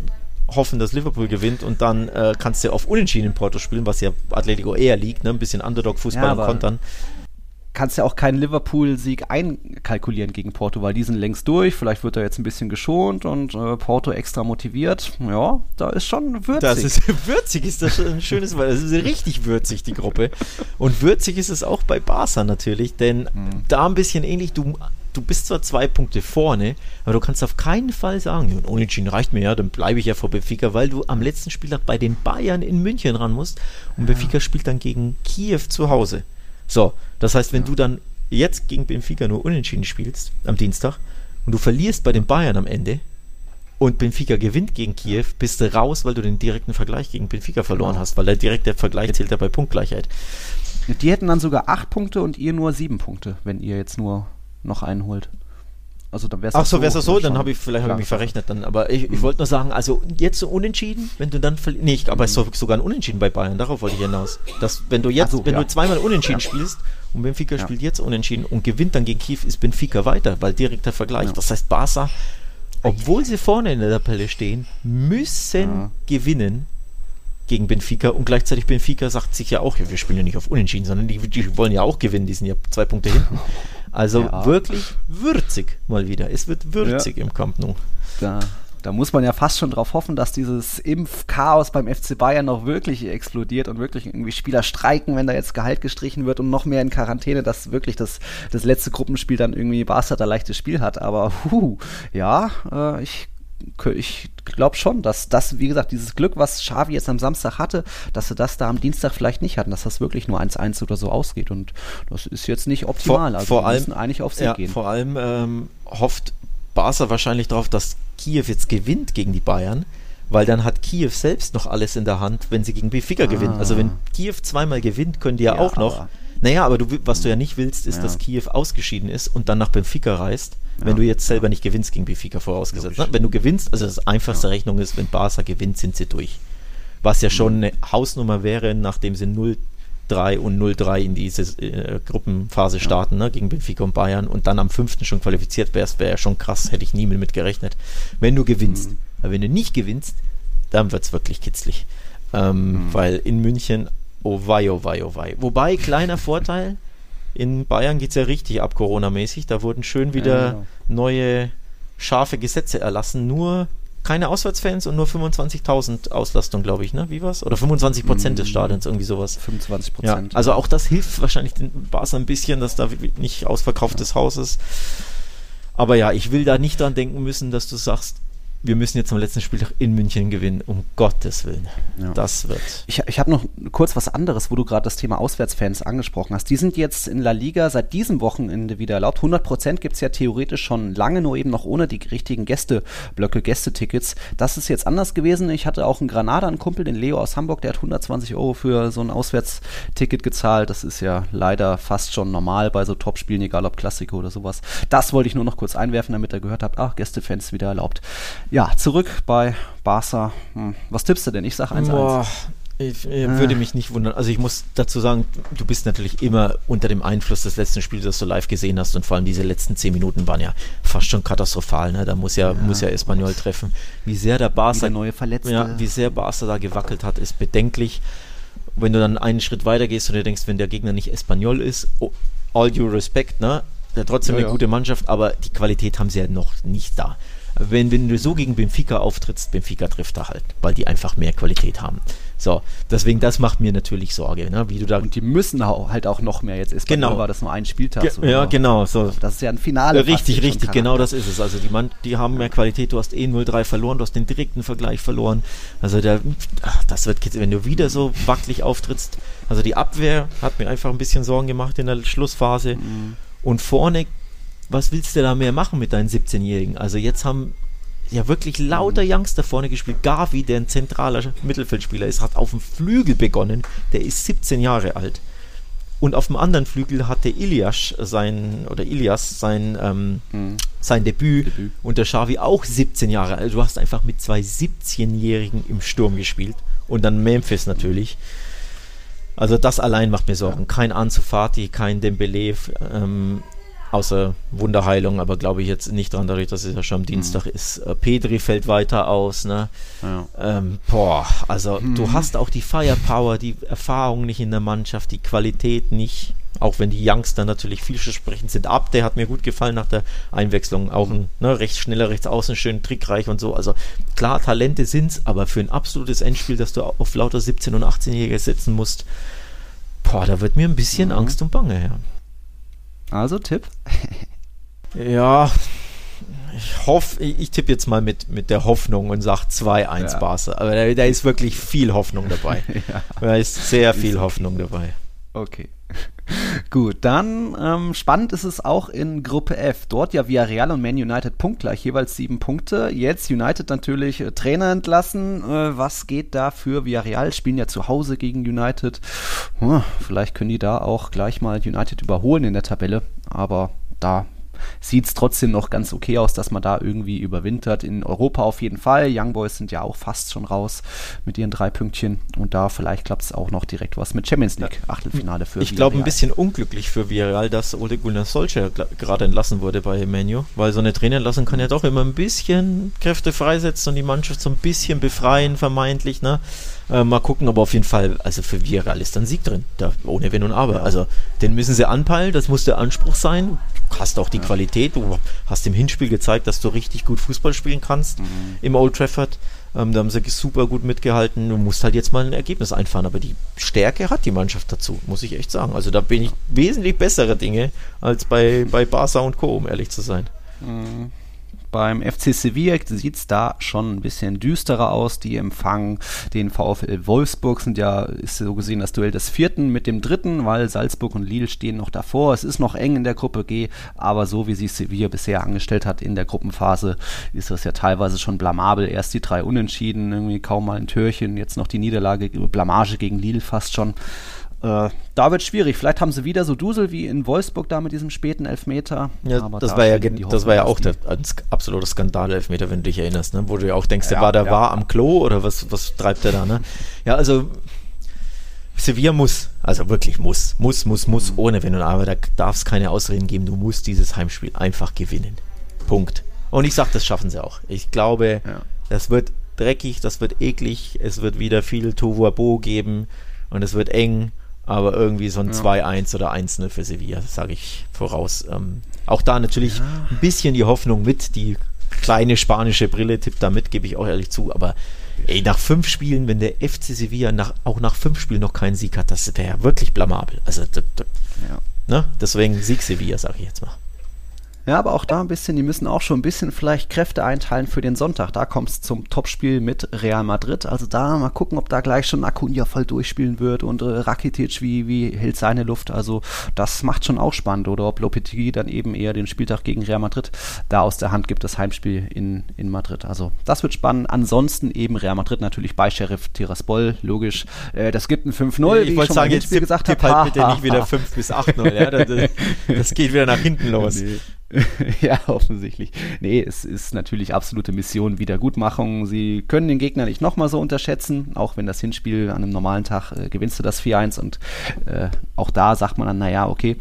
hoffen, dass Liverpool gewinnt und dann kannst du auf Unentschieden in Porto spielen, was ja Atletico eher liegt, ne? Ein bisschen Underdog-Fußball und Kontern. Kannst ja auch keinen Liverpool-Sieg einkalkulieren gegen Porto, weil die sind längst durch, vielleicht wird er jetzt ein bisschen geschont und Porto extra motiviert. Ja, da ist schon würzig. Das ist würzig, ist das ein schönes Wort. Das ist richtig würzig, die Gruppe. Und würzig ist es auch bei Barca natürlich, denn da ein bisschen ähnlich, du bist zwar 2 Punkte vorne, aber du kannst auf keinen Fall sagen, Unentschieden reicht mir ja, dann bleibe ich ja vor Benfica, weil du am letzten Spieltag bei den Bayern in München ran musst und Benfica spielt dann gegen Kiew zu Hause. So, das heißt, wenn du dann jetzt gegen Benfica nur unentschieden spielst, am Dienstag, und du verlierst bei den Bayern am Ende und Benfica gewinnt gegen Kiew, bist du raus, weil du den direkten Vergleich gegen Benfica verloren hast, weil der direkte Vergleich zählt ja bei Punktgleichheit. Die hätten dann sogar 8 Punkte und ihr nur 7 Punkte, wenn ihr jetzt nur noch einen holt. Also dann wär's wäre es so, dann habe ich mich verrechnet dann, aber ich wollte nur sagen, also jetzt so unentschieden, wenn du dann aber es ist sogar ein Unentschieden bei Bayern, darauf wollte ich hinaus. Dass wenn du du zweimal unentschieden spielst und Benfica spielt jetzt unentschieden und gewinnt dann gegen Kiew, ist Benfica weiter, weil direkter Vergleich. Das heißt, Barca, obwohl sie vorne in der Tabelle stehen, müssen gewinnen gegen Benfica und gleichzeitig Benfica sagt sich ja auch, wir spielen ja nicht auf Unentschieden, sondern die wollen ja auch gewinnen, die sind ja 2 Punkte hinten. Also wirklich würzig mal wieder. Es wird würzig im Camp Nou. Da muss man ja fast schon drauf hoffen, dass dieses Impfchaos beim FC Bayern noch wirklich explodiert und wirklich irgendwie Spieler streiken, wenn da jetzt Gehalt gestrichen wird und noch mehr in Quarantäne, dass wirklich das letzte Gruppenspiel dann irgendwie Barca da leichtes Spiel hat. Aber ich glaube schon, dass das, wie gesagt, dieses Glück, was Xavi jetzt am Samstag hatte, dass sie das da am Dienstag vielleicht nicht hatten, dass das wirklich nur 1-1 oder so ausgeht und das ist jetzt nicht optimal. Wir müssen eigentlich auf Sieg gehen. Vor allem hofft Barca wahrscheinlich darauf, dass Kiew jetzt gewinnt gegen die Bayern, weil dann hat Kiew selbst noch alles in der Hand, wenn sie gegen Benfica gewinnen. Also wenn Kiew zweimal gewinnt, können die ja auch noch. Aber was du ja nicht willst, ist, dass Kiew ausgeschieden ist und dann nach Benfica reist, wenn du jetzt selber nicht gewinnst gegen Benfica, vorausgesetzt. Wenn du gewinnst, also das einfachste Rechnung ist, wenn Barca gewinnt, sind sie durch. Was ja schon eine Hausnummer wäre, nachdem sie 0-3 und 0-3 in diese Gruppenphase starten, gegen Benfica und Bayern und dann am 5. schon qualifiziert wärst, wäre ja schon krass, hätte ich nie mit gerechnet. Wenn du gewinnst. Aber wenn du nicht gewinnst, dann wird es wirklich kitzlig. Weil in München, oh wei. Wobei, kleiner Vorteil, in Bayern geht es ja richtig ab Corona-mäßig. Da wurden schön wieder neue, scharfe Gesetze erlassen. Nur keine Auswärtsfans und nur 25.000 Auslastung, glaube ich, ne? Wie war's? Oder 25% des Stadions, irgendwie sowas. 25%. Ja, also auch das hilft wahrscheinlich den Barca ein bisschen, dass da nicht ausverkauftes Haus ist. Aber ja, ich will da nicht dran denken müssen, dass du sagst, wir müssen jetzt am letzten Spieltag in München gewinnen, um Gottes Willen. Ja. Das wird... Ich habe noch kurz was anderes, wo du gerade das Thema Auswärtsfans angesprochen hast. Die sind jetzt in La Liga seit diesem Wochenende wieder erlaubt. 100% gibt es ja theoretisch schon lange, nur eben noch ohne die richtigen Gästeblöcke, Gästetickets. Das ist jetzt anders gewesen. Ich hatte auch in Granada einen Kumpel, den Leo aus Hamburg, der hat 120 € für so ein Auswärtsticket gezahlt. Das ist ja leider fast schon normal bei so Topspielen, egal ob Klassiko oder sowas. Das wollte ich nur noch kurz einwerfen, damit ihr gehört habt, Gästefans wieder erlaubt. Ja, zurück bei Barca. Was tippst du denn? Ich sag 1-1. Ich würde mich nicht wundern. Also ich muss dazu sagen, du bist natürlich immer unter dem Einfluss des letzten Spiels, das du live gesehen hast und vor allem diese letzten 10 Minuten waren ja fast schon katastrophal. Ne? Da muss ja Espanyol treffen. Wie sehr der Barca, neue Verletzte. Ja, wie sehr Barca da gewackelt hat, ist bedenklich. Wenn du dann einen Schritt weiter gehst und dir denkst, wenn der Gegner nicht Espanyol ist, all due respect, ne? Der trotzdem eine gute Mannschaft, aber die Qualität haben sie ja noch nicht da. Wenn du so gegen Benfica auftrittst, Benfica trifft da halt, weil die einfach mehr Qualität haben. So, deswegen, das macht mir natürlich Sorge, ne? Wie du da. Und die müssen halt auch noch mehr. Jetzt ist war das nur ein Spieltag. Genau. So. Das ist ja ein Finale. Richtig, genau das ist es. Also die haben mehr Qualität, du hast 0-3 verloren, du hast den direkten Vergleich verloren. Also das wird, wenn du wieder so wackelig auftrittst. Also die Abwehr hat mir einfach ein bisschen Sorgen gemacht in der Schlussphase. Und vorne, was willst du da mehr machen mit deinen 17-Jährigen? Also jetzt haben ja wirklich lauter Youngster vorne gespielt. Gavi, der ein zentraler Mittelfeldspieler ist, hat auf dem Flügel begonnen. Der ist 17 Jahre alt. Und auf dem anderen Flügel hatte Ilias sein Debüt und der Xavi auch 17 Jahre alt. Du hast einfach mit 2 17-Jährigen im Sturm gespielt. Und dann Memphis natürlich. Also das allein macht mir Sorgen. Kein Ansu Fati, kein Dembélé. außer Wunderheilung, aber glaube ich jetzt nicht dran, dadurch, dass es ja schon am Dienstag ist. Pedri fällt weiter aus, ne? Ja. Du hast auch die Firepower, die Erfahrung nicht in der Mannschaft, die Qualität nicht, auch wenn die Youngster natürlich vielversprechend sind. Der hat mir gut gefallen nach der Einwechslung, auch ein recht schneller Rechtsaußen, schön trickreich und so, also klar, Talente sind's, aber für ein absolutes Endspiel, dass du auf lauter 17- und 18-Jährige setzen musst, da wird mir ein bisschen Angst und Bange, ja. Also, Tipp? Ja, ich tippe jetzt mal mit der Hoffnung und sage 2-1 Barca. Aber da ist wirklich viel Hoffnung dabei. Da ist sehr viel Hoffnung dabei. Okay. Gut, dann spannend ist es auch in Gruppe F. Dort ja Villarreal und Man United punktgleich, jeweils 7 Punkte. Jetzt United natürlich Trainer entlassen. Was geht da für Villarreal? Spielen ja zu Hause gegen United. Vielleicht können die da auch gleich mal United überholen in der Tabelle. Aber da sieht es trotzdem noch ganz okay aus, dass man da irgendwie überwintert. In Europa auf jeden Fall. Young Boys sind ja auch fast schon raus mit ihren 3 Pünktchen. Und da vielleicht klappt es auch noch direkt was mit Champions League. Achtelfinale für Ich glaube, ein bisschen unglücklich für Villarreal, dass Ole Gunnar Solskjaer gerade entlassen wurde bei Man U. Weil so eine Trainerentlassung kann ja doch immer ein bisschen Kräfte freisetzen und die Mannschaft so ein bisschen befreien, vermeintlich, ne? Mal gucken, aber auf jeden Fall, also für Villarreal ist dann Sieg drin, ohne Wenn und Aber. Also den müssen sie anpeilen, das muss der Anspruch sein. Du hast auch die Qualität, du hast im Hinspiel gezeigt, dass du richtig gut Fußball spielen kannst im Old Trafford. Da haben sie super gut mitgehalten. Du musst halt jetzt mal ein Ergebnis einfahren, aber die Stärke hat die Mannschaft dazu, muss ich echt sagen. Also da bin ich wesentlich bessere Dinge als bei Barca und Co., um ehrlich zu sein. Beim FC Sevilla sieht es da schon ein bisschen düsterer aus. Die empfangen den VfL Wolfsburg, ist so gesehen das Duell des 4. mit dem 3., weil Salzburg und Lille stehen noch davor. Es ist noch eng in der Gruppe G, aber so wie sich Sevilla bisher angestellt hat in der Gruppenphase, ist das ja teilweise schon blamabel. Erst die 3 Unentschieden, irgendwie kaum mal ein Türchen, jetzt noch die Niederlage, Blamage gegen Lille fast schon. Da wird schwierig. Vielleicht haben sie wieder so Dusel wie in Wolfsburg da mit diesem späten Elfmeter. Ja, aber das war ja auch der absolute Skandal-Elfmeter, wenn du dich erinnerst, ne? Wo du ja auch denkst, der war am Klo oder was treibt der da, ne? Ja, also Sevilla muss, ohne Wenn und Aber, da darf es keine Ausreden geben, du musst dieses Heimspiel einfach gewinnen. Punkt. Und ich sag, das schaffen sie auch. Ich glaube, das wird dreckig, das wird eklig, es wird wieder viel Tohuwabohu geben und es wird eng. Aber irgendwie so ein 2-1 oder 1-0 für Sevilla, sage ich voraus. Auch da natürlich ein bisschen die Hoffnung mit, die kleine spanische Brille tippt da mit, gebe ich auch ehrlich zu. Aber nach 5 Spielen, wenn der FC Sevilla auch nach 5 Spielen noch keinen Sieg hat, das wäre ja wirklich blamabel. Also, ne? Deswegen Sieg Sevilla, sage ich jetzt mal. Ja, aber auch da ein bisschen, die müssen auch schon ein bisschen vielleicht Kräfte einteilen für den Sonntag. Da kommt es zum Topspiel mit Real Madrid. Also da mal gucken, ob da gleich schon Acuna voll durchspielen wird und Rakitic, wie hält seine Luft. Also das macht schon auch spannend. Oder ob Lopetegui dann eben eher den Spieltag gegen Real Madrid da aus der Hand gibt, das Heimspiel in Madrid. Also das wird spannend. Ansonsten eben Real Madrid natürlich bei Sheriff Tiraspol, logisch. Das gibt ein 5-0, ich wollte sagen, jetzt gesagt tipp halt bitte nicht wieder 5 bis 8-0. Ja? Das geht wieder nach hinten los. Nee. Ja, offensichtlich. Nee, es ist natürlich absolute Mission Wiedergutmachung. Sie können den Gegner nicht nochmal so unterschätzen, auch wenn das Hinspiel an einem normalen Tag gewinnst du das 4-1 und auch da sagt man dann, naja, okay,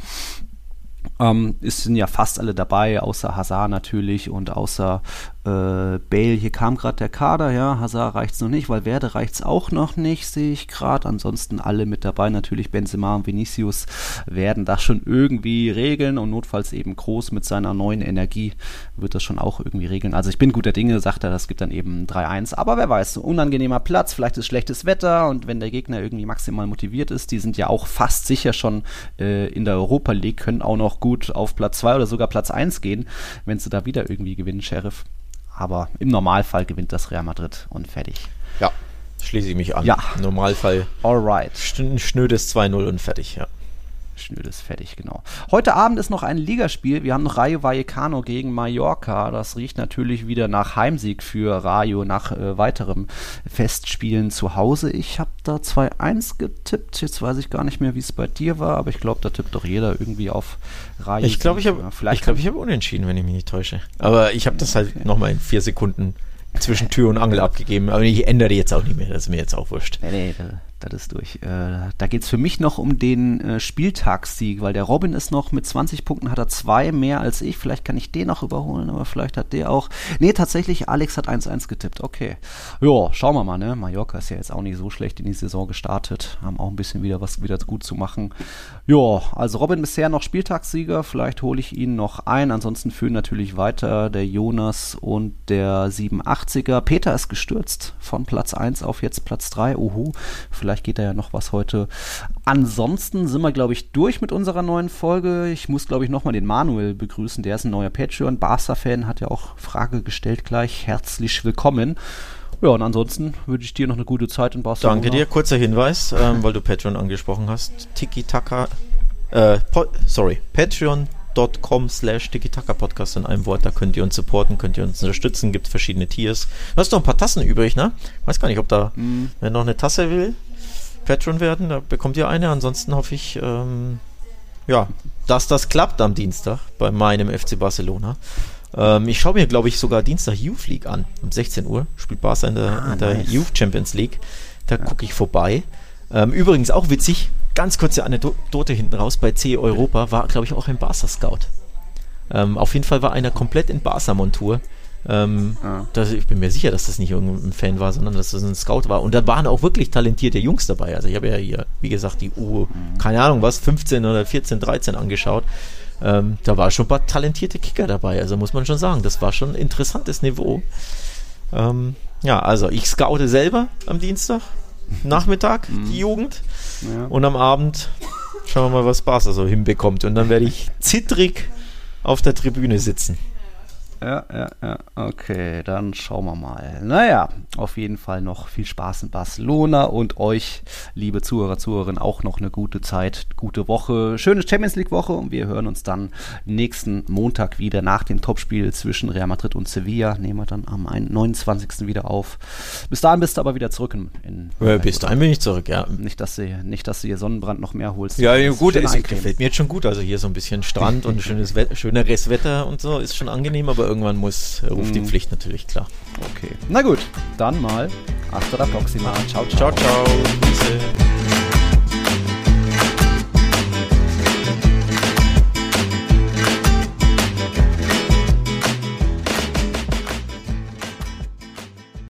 es sind ja fast alle dabei, außer Hazard natürlich und außer Bale. Hier kam gerade der Kader, ja, Hazard reicht's noch nicht, Valverde reicht's auch noch nicht, sehe ich gerade. Ansonsten alle mit dabei, natürlich Benzema und Vinicius werden das schon irgendwie regeln und notfalls eben Kroos mit seiner neuen Energie wird das schon auch irgendwie regeln. Also ich bin guter Dinge, sagt er, das gibt dann eben 3-1, aber wer weiß, so unangenehmer Platz, vielleicht ist schlechtes Wetter und wenn der Gegner irgendwie maximal motiviert ist, die sind ja auch fast sicher schon in der Europa League, können auch noch gut auf Platz 2 oder sogar Platz 1 gehen, wenn sie da wieder irgendwie gewinnen, Sheriff. Aber im Normalfall gewinnt das Real Madrid und fertig. Ja, schließe ich mich an. Ja. Im Normalfall. Alright. Schnödes 2-0 und fertig, ja. Schnödes fertig, genau. Heute Abend ist noch ein Ligaspiel. Wir haben noch Rayo Vallecano gegen Mallorca. Das riecht natürlich wieder nach Heimsieg für Rayo nach weiterem Festspielen zu Hause. Ich habe da 2-1 getippt. Jetzt weiß ich gar nicht mehr, wie es bei dir war, aber ich glaube, da tippt doch jeder irgendwie auf Rayo. Ich glaube, ich habe unentschieden, wenn ich mich nicht täusche. Aber ich habe das halt nochmal in 4 Sekunden zwischen Tür und Angel abgegeben. Aber ich ändere jetzt auch nicht mehr. Das ist mir jetzt auch wurscht. Nee, das ist durch. Da geht es für mich noch um den Spieltagssieg, weil der Robin ist noch mit 20 Punkten, hat er 2 mehr als ich. Vielleicht kann ich den noch überholen, aber vielleicht hat der auch... Nee, tatsächlich, Alex hat 1-1 getippt. Okay. Ja, schauen wir mal, ne? Mallorca ist ja jetzt auch nicht so schlecht in die Saison gestartet. Haben auch ein bisschen wieder was wieder gut zu machen. Ja, also Robin bisher noch Spieltagssieger. Vielleicht hole ich ihn noch ein. Ansonsten führen natürlich weiter der Jonas und der 87er. Peter ist gestürzt von Platz 1 auf jetzt Platz 3. Vielleicht geht da ja noch was heute. Ansonsten sind wir, glaube ich, durch mit unserer neuen Folge. Ich muss, glaube ich, nochmal den Manuel begrüßen. Der ist ein neuer Patreon. Barca-Fan, hat ja auch Frage gestellt gleich. Herzlich willkommen. Ja, und ansonsten wünsche ich dir noch eine gute Zeit in Barcelona. Danke dir. Kurzer Hinweis, weil du Patreon angesprochen hast. Patreon.com/Tiki-Taka-Podcast in einem Wort. Da könnt ihr uns supporten, könnt ihr uns unterstützen. Gibt verschiedene Tiers. Du hast noch ein paar Tassen übrig, ne? Weiß gar nicht, ob da, wer noch eine Tasse will, Patreon werden, da bekommt ihr eine. Ansonsten hoffe ich, dass das klappt am Dienstag bei meinem FC Barcelona. Ich schaue mir, glaube ich, sogar Dienstag Youth League an. Um 16 Uhr spielt Barca in der nice. Youth Champions League. Da gucke ich vorbei. Übrigens auch witzig, ganz kurze Anekdote hinten raus, bei CE Europa war, glaube ich, auch ein Barca-Scout. Auf jeden Fall war einer komplett in Barca-Montur. Ich bin mir sicher, dass das nicht irgendein Fan war, sondern dass das ein Scout war. Und da waren auch wirklich talentierte Jungs dabei. Also ich habe ja hier, wie gesagt, die keine Ahnung was, 15 oder 14, 13 angeschaut. Da war schon ein paar talentierte Kicker dabei. Also muss man schon sagen, das war schon ein interessantes Niveau. Also ich scoute selber am Dienstag Nachmittag die Jugend und am Abend schauen wir mal, was Barca so hinbekommt. Und dann werde ich zittrig auf der Tribüne sitzen. Ja, okay, dann schauen wir mal. Naja, auf jeden Fall noch viel Spaß in Barcelona und euch, liebe Zuhörer, Zuhörerinnen, auch noch eine gute Zeit, gute Woche, schöne Champions-League-Woche und wir hören uns dann nächsten Montag wieder nach dem Topspiel zwischen Real Madrid und Sevilla. Nehmen wir dann am 29. wieder auf. Bis dahin bist du aber wieder zurück in bis dahin bin ich zurück, ja. Nicht, dass du hier Sonnenbrand noch mehr holst. Ja, gut, es gefällt mir jetzt schon gut. Also hier so ein bisschen Strand und schöneres Wetter und so ist schon angenehm, aber irgendwann ruft die Pflicht natürlich, klar. Okay. Na gut, dann mal hasta la próxima. Ciao, ciao. Ciao, ciao. Grüße.